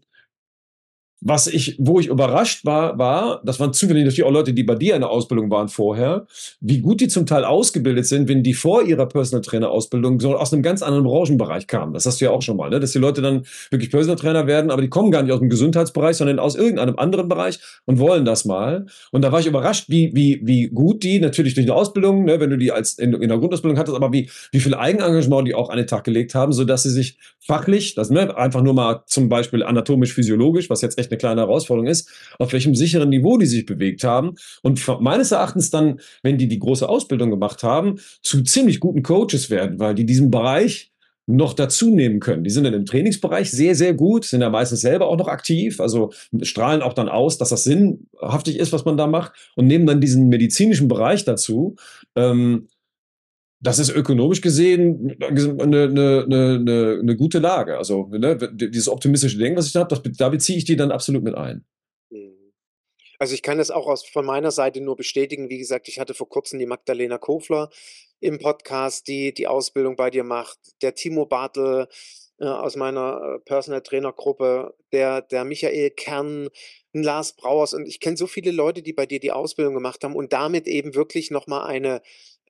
Speaker 2: wo ich überrascht war, das waren zufällig natürlich auch Leute, die bei dir in der Ausbildung waren vorher, wie gut die zum Teil ausgebildet sind, wenn die vor ihrer Personal Trainer Ausbildung so aus einem ganz anderen Branchenbereich kamen. Das hast du ja auch schon mal, ne? Dass die Leute dann wirklich Personal Trainer werden, aber die kommen gar nicht aus dem Gesundheitsbereich, sondern aus irgendeinem anderen Bereich und wollen das mal. Und da war ich überrascht, wie gut die natürlich durch die Ausbildung, ne, wenn du die in der Grundausbildung hattest, aber wie viel Eigenengagement die auch an den Tag gelegt haben, sodass sie sich fachlich, das ne, einfach nur mal zum Beispiel anatomisch-physiologisch, was jetzt echt eine kleine Herausforderung ist, auf welchem sicheren Niveau die sich bewegt haben. Und meines Erachtens dann, wenn die große Ausbildung gemacht haben, zu ziemlich guten Coaches werden, weil die diesen Bereich noch dazu nehmen können. Die sind in dem Trainingsbereich sehr, sehr gut, sind ja meistens selber auch noch aktiv, also strahlen auch dann aus, dass das sinnhaftig ist, was man da macht und nehmen dann diesen medizinischen Bereich dazu. Das ist ökonomisch gesehen eine gute Lage. Also ne, dieses optimistische Denken, was ich da habe, da beziehe ich die dann absolut mit ein.
Speaker 1: Mhm. Also ich kann das auch von meiner Seite nur bestätigen. Wie gesagt, ich hatte vor kurzem die Magdalena Kofler im Podcast, die die Ausbildung bei dir macht, der Timo Bartel aus meiner Personal Trainer Gruppe, der Michael Kern, ein Lars Brauers und ich kenne so viele Leute, die bei dir die Ausbildung gemacht haben und damit eben wirklich nochmal eine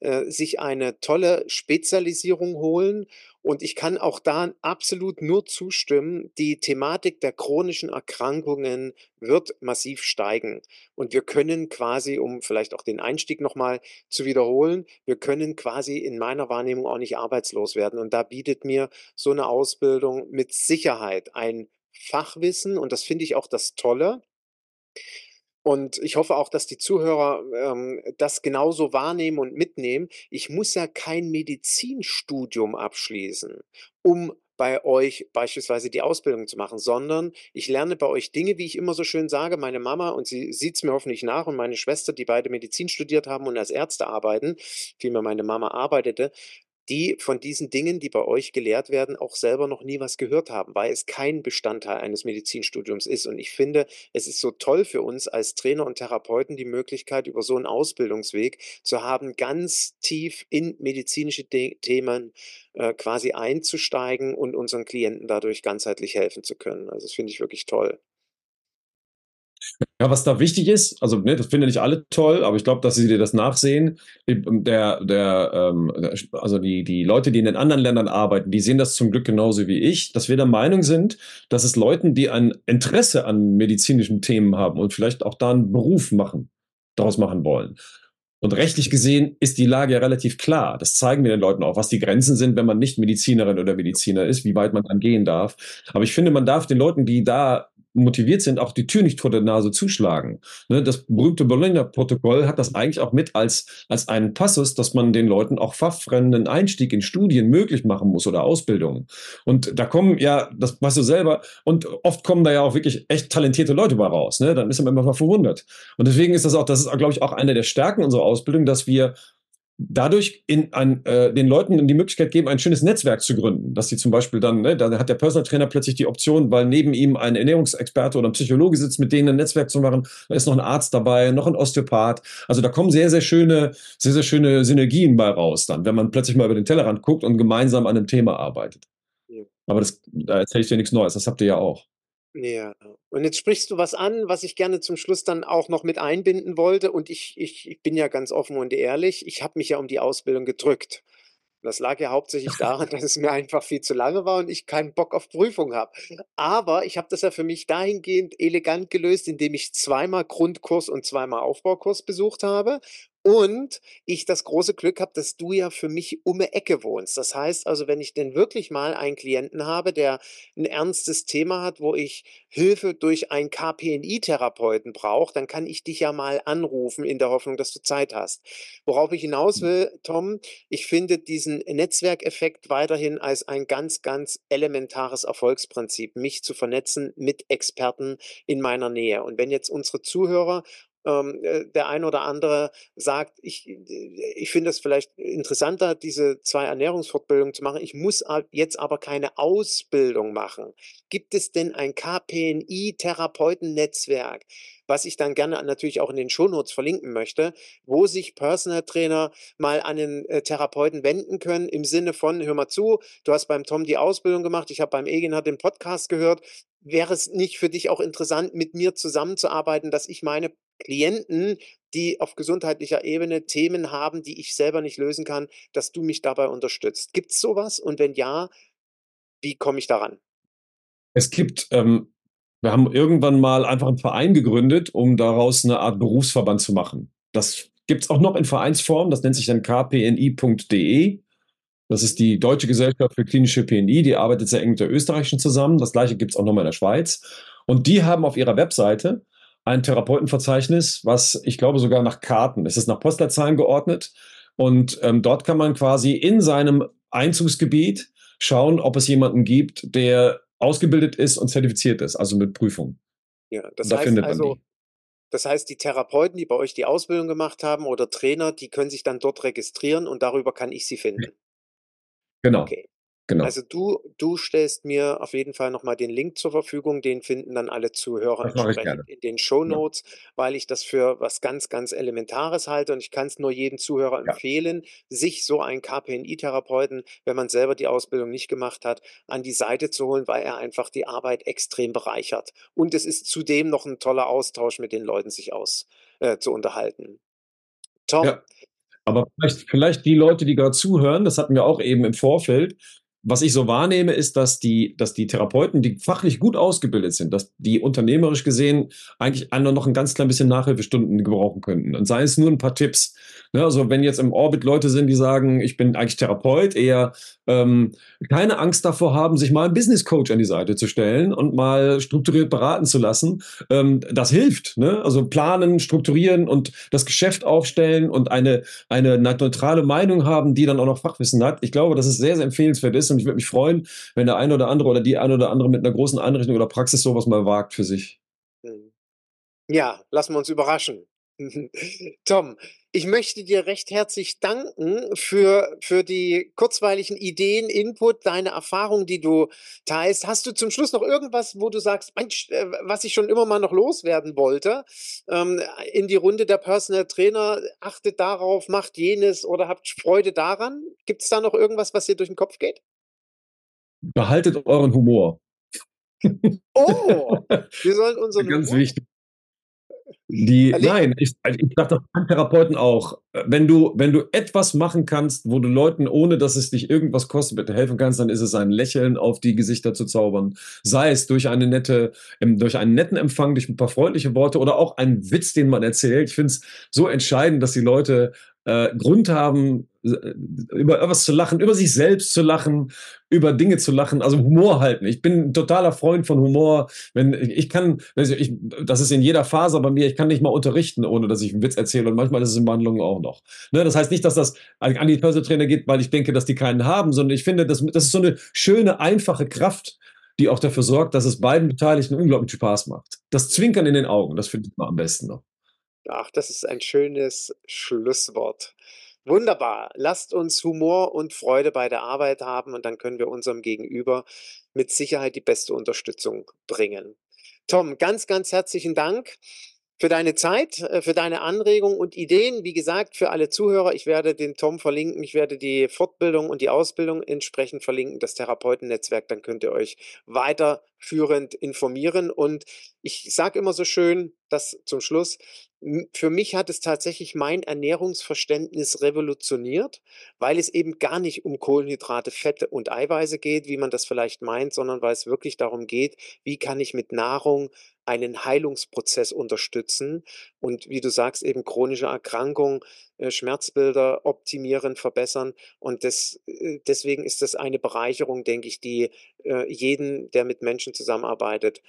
Speaker 1: sich eine tolle Spezialisierung holen. Und ich kann auch da absolut nur zustimmen, die Thematik der chronischen Erkrankungen wird massiv steigen. Und wir können quasi, um vielleicht auch den Einstieg nochmal zu wiederholen, wir können quasi in meiner Wahrnehmung auch nicht arbeitslos werden. Und da bietet mir so eine Ausbildung mit Sicherheit ein Fachwissen, und das finde ich auch das Tolle. Und ich hoffe auch, dass die Zuhörer, das genauso wahrnehmen und mitnehmen. Ich muss ja kein Medizinstudium abschließen, um bei euch beispielsweise die Ausbildung zu machen, sondern ich lerne bei euch Dinge, wie ich immer so schön sage, meine Mama, und sie sieht's mir hoffentlich nach, und meine Schwester, die beide Medizin studiert haben und als Ärzte arbeiten, vielmehr meine Mama arbeitete, die von diesen Dingen, die bei euch gelehrt werden, auch selber noch nie was gehört haben, weil es kein Bestandteil eines Medizinstudiums ist. Und ich finde, es ist so toll für uns als Trainer und Therapeuten, die Möglichkeit, über so einen Ausbildungsweg zu haben, ganz tief in medizinische Themen quasi einzusteigen und unseren Klienten dadurch ganzheitlich helfen zu können. Also das finde ich wirklich toll.
Speaker 2: Ja, was da wichtig ist, also ne, das finden nicht alle toll, aber ich glaube, dass sie dir das nachsehen. Also die Leute, die in den anderen Ländern arbeiten, die sehen das zum Glück genauso wie ich, dass wir der Meinung sind, dass es Leuten, die ein Interesse an medizinischen Themen haben und vielleicht auch da einen Beruf daraus machen wollen. Und rechtlich gesehen ist die Lage ja relativ klar. Das zeigen wir den Leuten auch, was die Grenzen sind, wenn man nicht Medizinerin oder Mediziner ist, wie weit man dann gehen darf. Aber ich finde, man darf den Leuten, die da motiviert sind, auch die Tür nicht vor der Nase zuschlagen. Ne, das berühmte Bologna-Protokoll hat das eigentlich auch mit als einen Passus, dass man den Leuten auch fachfremden Einstieg in Studien möglich machen muss oder Ausbildungen. Und da kommen ja, das weißt du selber, und oft kommen da ja auch wirklich echt talentierte Leute bei raus. Ne? Dann ist man immer mal verwundert. Und deswegen ist das ist, glaube ich, auch eine der Stärken unserer Ausbildung, dass wir dadurch den Leuten die Möglichkeit geben, ein schönes Netzwerk zu gründen. Dass sie zum Beispiel dann, ne, da hat der Personal Trainer plötzlich die Option, weil neben ihm ein Ernährungsexperte oder ein Psychologe sitzt, mit denen ein Netzwerk zu machen. Da ist noch ein Arzt dabei, noch ein Osteopath. Also da kommen sehr, sehr schöne Synergien bei raus dann, wenn man plötzlich mal über den Tellerrand guckt und gemeinsam an einem Thema arbeitet.
Speaker 1: Ja.
Speaker 2: Aber da erzähle ich dir nichts Neues. Das habt ihr ja auch.
Speaker 1: Ja, und jetzt sprichst du was an, was ich gerne zum Schluss dann auch noch mit einbinden wollte. Und ich bin ja ganz offen und ehrlich, ich habe mich ja um die Ausbildung gedrückt. Das lag ja hauptsächlich daran, dass es mir einfach viel zu lange war und ich keinen Bock auf Prüfung habe. Aber ich habe das ja für mich dahingehend elegant gelöst, indem ich zweimal Grundkurs und zweimal Aufbaukurs besucht habe. Und ich das große Glück habe, dass du ja für mich um die Ecke wohnst. Das heißt also, wenn ich denn wirklich mal einen Klienten habe, der ein ernstes Thema hat, wo ich Hilfe durch einen KPNI-Therapeuten brauche, dann kann ich dich ja mal anrufen in der Hoffnung, dass du Zeit hast. Worauf ich hinaus will, Tom, ich finde diesen Netzwerkeffekt weiterhin als ein ganz, ganz elementares Erfolgsprinzip, mich zu vernetzen mit Experten in meiner Nähe. Und wenn jetzt unsere Zuhörer der ein oder andere sagt, ich finde es vielleicht interessanter, diese zwei Ernährungsfortbildungen zu machen. Ich muss jetzt aber keine Ausbildung machen. Gibt es denn ein KPNI-Therapeutennetzwerk, was ich dann gerne natürlich auch in den Shownotes verlinken möchte, wo sich Personal Trainer mal an den Therapeuten wenden können, im Sinne von, hör mal zu, du hast beim Tom die Ausbildung gemacht, ich habe beim Egenhard den Podcast gehört. Wäre es nicht für dich auch interessant, mit mir zusammenzuarbeiten, dass ich meine Klienten, die auf gesundheitlicher Ebene Themen haben, die ich selber nicht lösen kann, dass du mich dabei unterstützt? Gibt's sowas? Und wenn ja, wie komme ich daran?
Speaker 2: Es gibt, wir haben irgendwann mal einfach einen Verein gegründet, um daraus eine Art Berufsverband zu machen. Das gibt es auch noch in Vereinsform, das nennt sich dann kpni.de. Das ist die Deutsche Gesellschaft für klinische PNI, die arbeitet sehr eng mit der österreichischen zusammen. Das gleiche gibt es auch nochmal in der Schweiz. Und die haben auf ihrer Webseite ein Therapeutenverzeichnis, was ich glaube sogar nach Karten, es ist nach Postleitzahlen geordnet. Und dort kann man quasi in seinem Einzugsgebiet schauen, ob es jemanden gibt, der ausgebildet ist und zertifiziert ist, also mit Prüfung.
Speaker 1: Ja,
Speaker 2: Und
Speaker 1: das
Speaker 2: da
Speaker 1: heißt
Speaker 2: findet man
Speaker 1: also,
Speaker 2: die.
Speaker 1: das heißt, die Therapeuten, die bei euch die Ausbildung gemacht haben oder Trainer, die können sich dann dort registrieren und darüber kann ich sie finden.
Speaker 2: Genau,
Speaker 1: Okay.
Speaker 2: genau.
Speaker 1: Also du stellst mir auf jeden Fall noch mal den Link zur Verfügung, den finden dann alle Zuhörer
Speaker 2: Das mache ich
Speaker 1: entsprechend
Speaker 2: gerne.
Speaker 1: in den
Speaker 2: Ja,
Speaker 1: Shownotes, weil ich das für was ganz, ganz Elementares halte und ich kann es nur jedem Zuhörer
Speaker 2: ja.
Speaker 1: empfehlen, sich so einen KPNI-Therapeuten, wenn man selber die Ausbildung nicht gemacht hat, an die Seite zu holen, weil er einfach die Arbeit extrem bereichert. Und es ist zudem noch ein toller Austausch mit den Leuten, sich zu unterhalten. Tom,
Speaker 2: Ja. Aber vielleicht die Leute, die gerade zuhören, das hatten wir auch eben im Vorfeld. Was ich so wahrnehme, ist, dass die Therapeuten, die fachlich gut ausgebildet sind, dass die unternehmerisch gesehen eigentlich einer noch ein ganz klein bisschen Nachhilfestunden gebrauchen könnten. Und sei es nur ein paar Tipps. Ne, also wenn jetzt im Orbit Leute sind, die sagen, ich bin eigentlich Therapeut, eher ähm, keine Angst davor haben, sich mal einen Business Coach an die Seite zu stellen und mal strukturiert beraten zu lassen. Das hilft. Ne? Also planen, strukturieren und das Geschäft aufstellen und eine neutrale Meinung haben, die dann auch noch Fachwissen hat. Ich glaube, dass es sehr, sehr empfehlenswert ist und ich würde mich freuen, wenn der eine oder andere oder die eine oder andere mit einer großen Einrichtung oder Praxis sowas mal wagt für sich.
Speaker 1: Mhm. Ja, lassen wir uns überraschen. Tom, ich möchte dir recht herzlich danken für die kurzweiligen Ideen, Input, deine Erfahrungen, die du teilst. Hast du zum Schluss noch irgendwas, wo du sagst, Mensch, was ich schon immer mal noch loswerden wollte, in die Runde der Personal Trainer, achtet darauf, macht jenes oder habt Freude daran? Gibt es da noch irgendwas, was dir durch den Kopf geht?
Speaker 2: Behaltet euren Humor.
Speaker 1: Oh, wir sollen unseren
Speaker 2: Ganz
Speaker 1: Humor
Speaker 2: wichtig. Die,
Speaker 1: erleben.
Speaker 2: nein, ich dachte das Therapeuten auch. Wenn du etwas machen kannst, wo du Leuten, ohne dass es dich irgendwas kostet, bitte helfen kannst, dann ist es ein Lächeln auf die Gesichter zu zaubern. Sei es durch einen netten Empfang, durch ein paar freundliche Worte oder auch einen Witz, den man erzählt. Ich finde es so entscheidend, dass die Leute Grund haben, über etwas zu lachen, über sich selbst zu lachen, über Dinge zu lachen, also Humor halten. Ich bin ein totaler Freund von Humor. Wenn ich kann, also das ist in jeder Phase bei mir, ich kann nicht mal unterrichten, ohne dass ich einen Witz erzähle und manchmal ist es in Behandlungen auch noch. Ne, das heißt nicht, dass das an die Personal Trainer geht, weil ich denke, dass die keinen haben, sondern ich finde, das ist so eine schöne, einfache Kraft, die auch dafür sorgt, dass es beiden Beteiligten unglaublich Spaß macht. Das Zwinkern in den Augen, das finde ich mal am besten noch.
Speaker 1: Ach, das ist ein schönes Schlusswort. Wunderbar. Lasst uns Humor und Freude bei der Arbeit haben und dann können wir unserem Gegenüber mit Sicherheit die beste Unterstützung bringen. Tom, ganz, ganz herzlichen Dank für deine Zeit, für deine Anregungen und Ideen. Wie gesagt, für alle Zuhörer, ich werde den Tom verlinken, ich werde die Fortbildung und die Ausbildung entsprechend verlinken, das Therapeutennetzwerk, dann könnt ihr euch weiterführend informieren. Und ich sage immer so schön, das zum Schluss, für mich hat es tatsächlich mein Ernährungsverständnis revolutioniert, weil es eben gar nicht um Kohlenhydrate, Fette und Eiweiße geht, wie man das vielleicht meint, sondern weil es wirklich darum geht, wie kann ich mit Nahrung einen Heilungsprozess unterstützen und wie du sagst, eben chronische Erkrankungen, Schmerzbilder optimieren, verbessern. Und deswegen ist das eine Bereicherung, denke ich, die jeden, der mit Menschen zusammenarbeitet,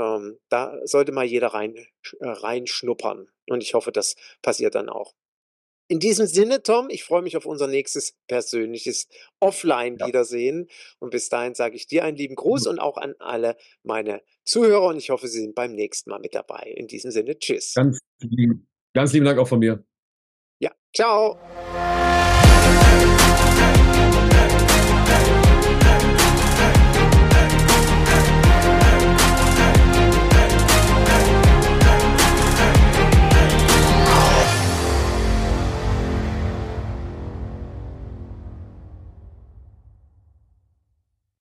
Speaker 1: da sollte mal jeder reinschnuppern. Und ich hoffe, das passiert dann auch. In diesem Sinne, Tom, ich freue mich auf unser nächstes persönliches
Speaker 2: Ja.
Speaker 1: Offline-Wiedersehen. Und bis dahin sage ich dir einen lieben Gruß und auch an alle meine Zuhörer. Und ich hoffe, Sie sind beim nächsten Mal mit dabei. In diesem Sinne, tschüss.
Speaker 2: Ganz lieben Dank auch von mir.
Speaker 1: Ja, ciao.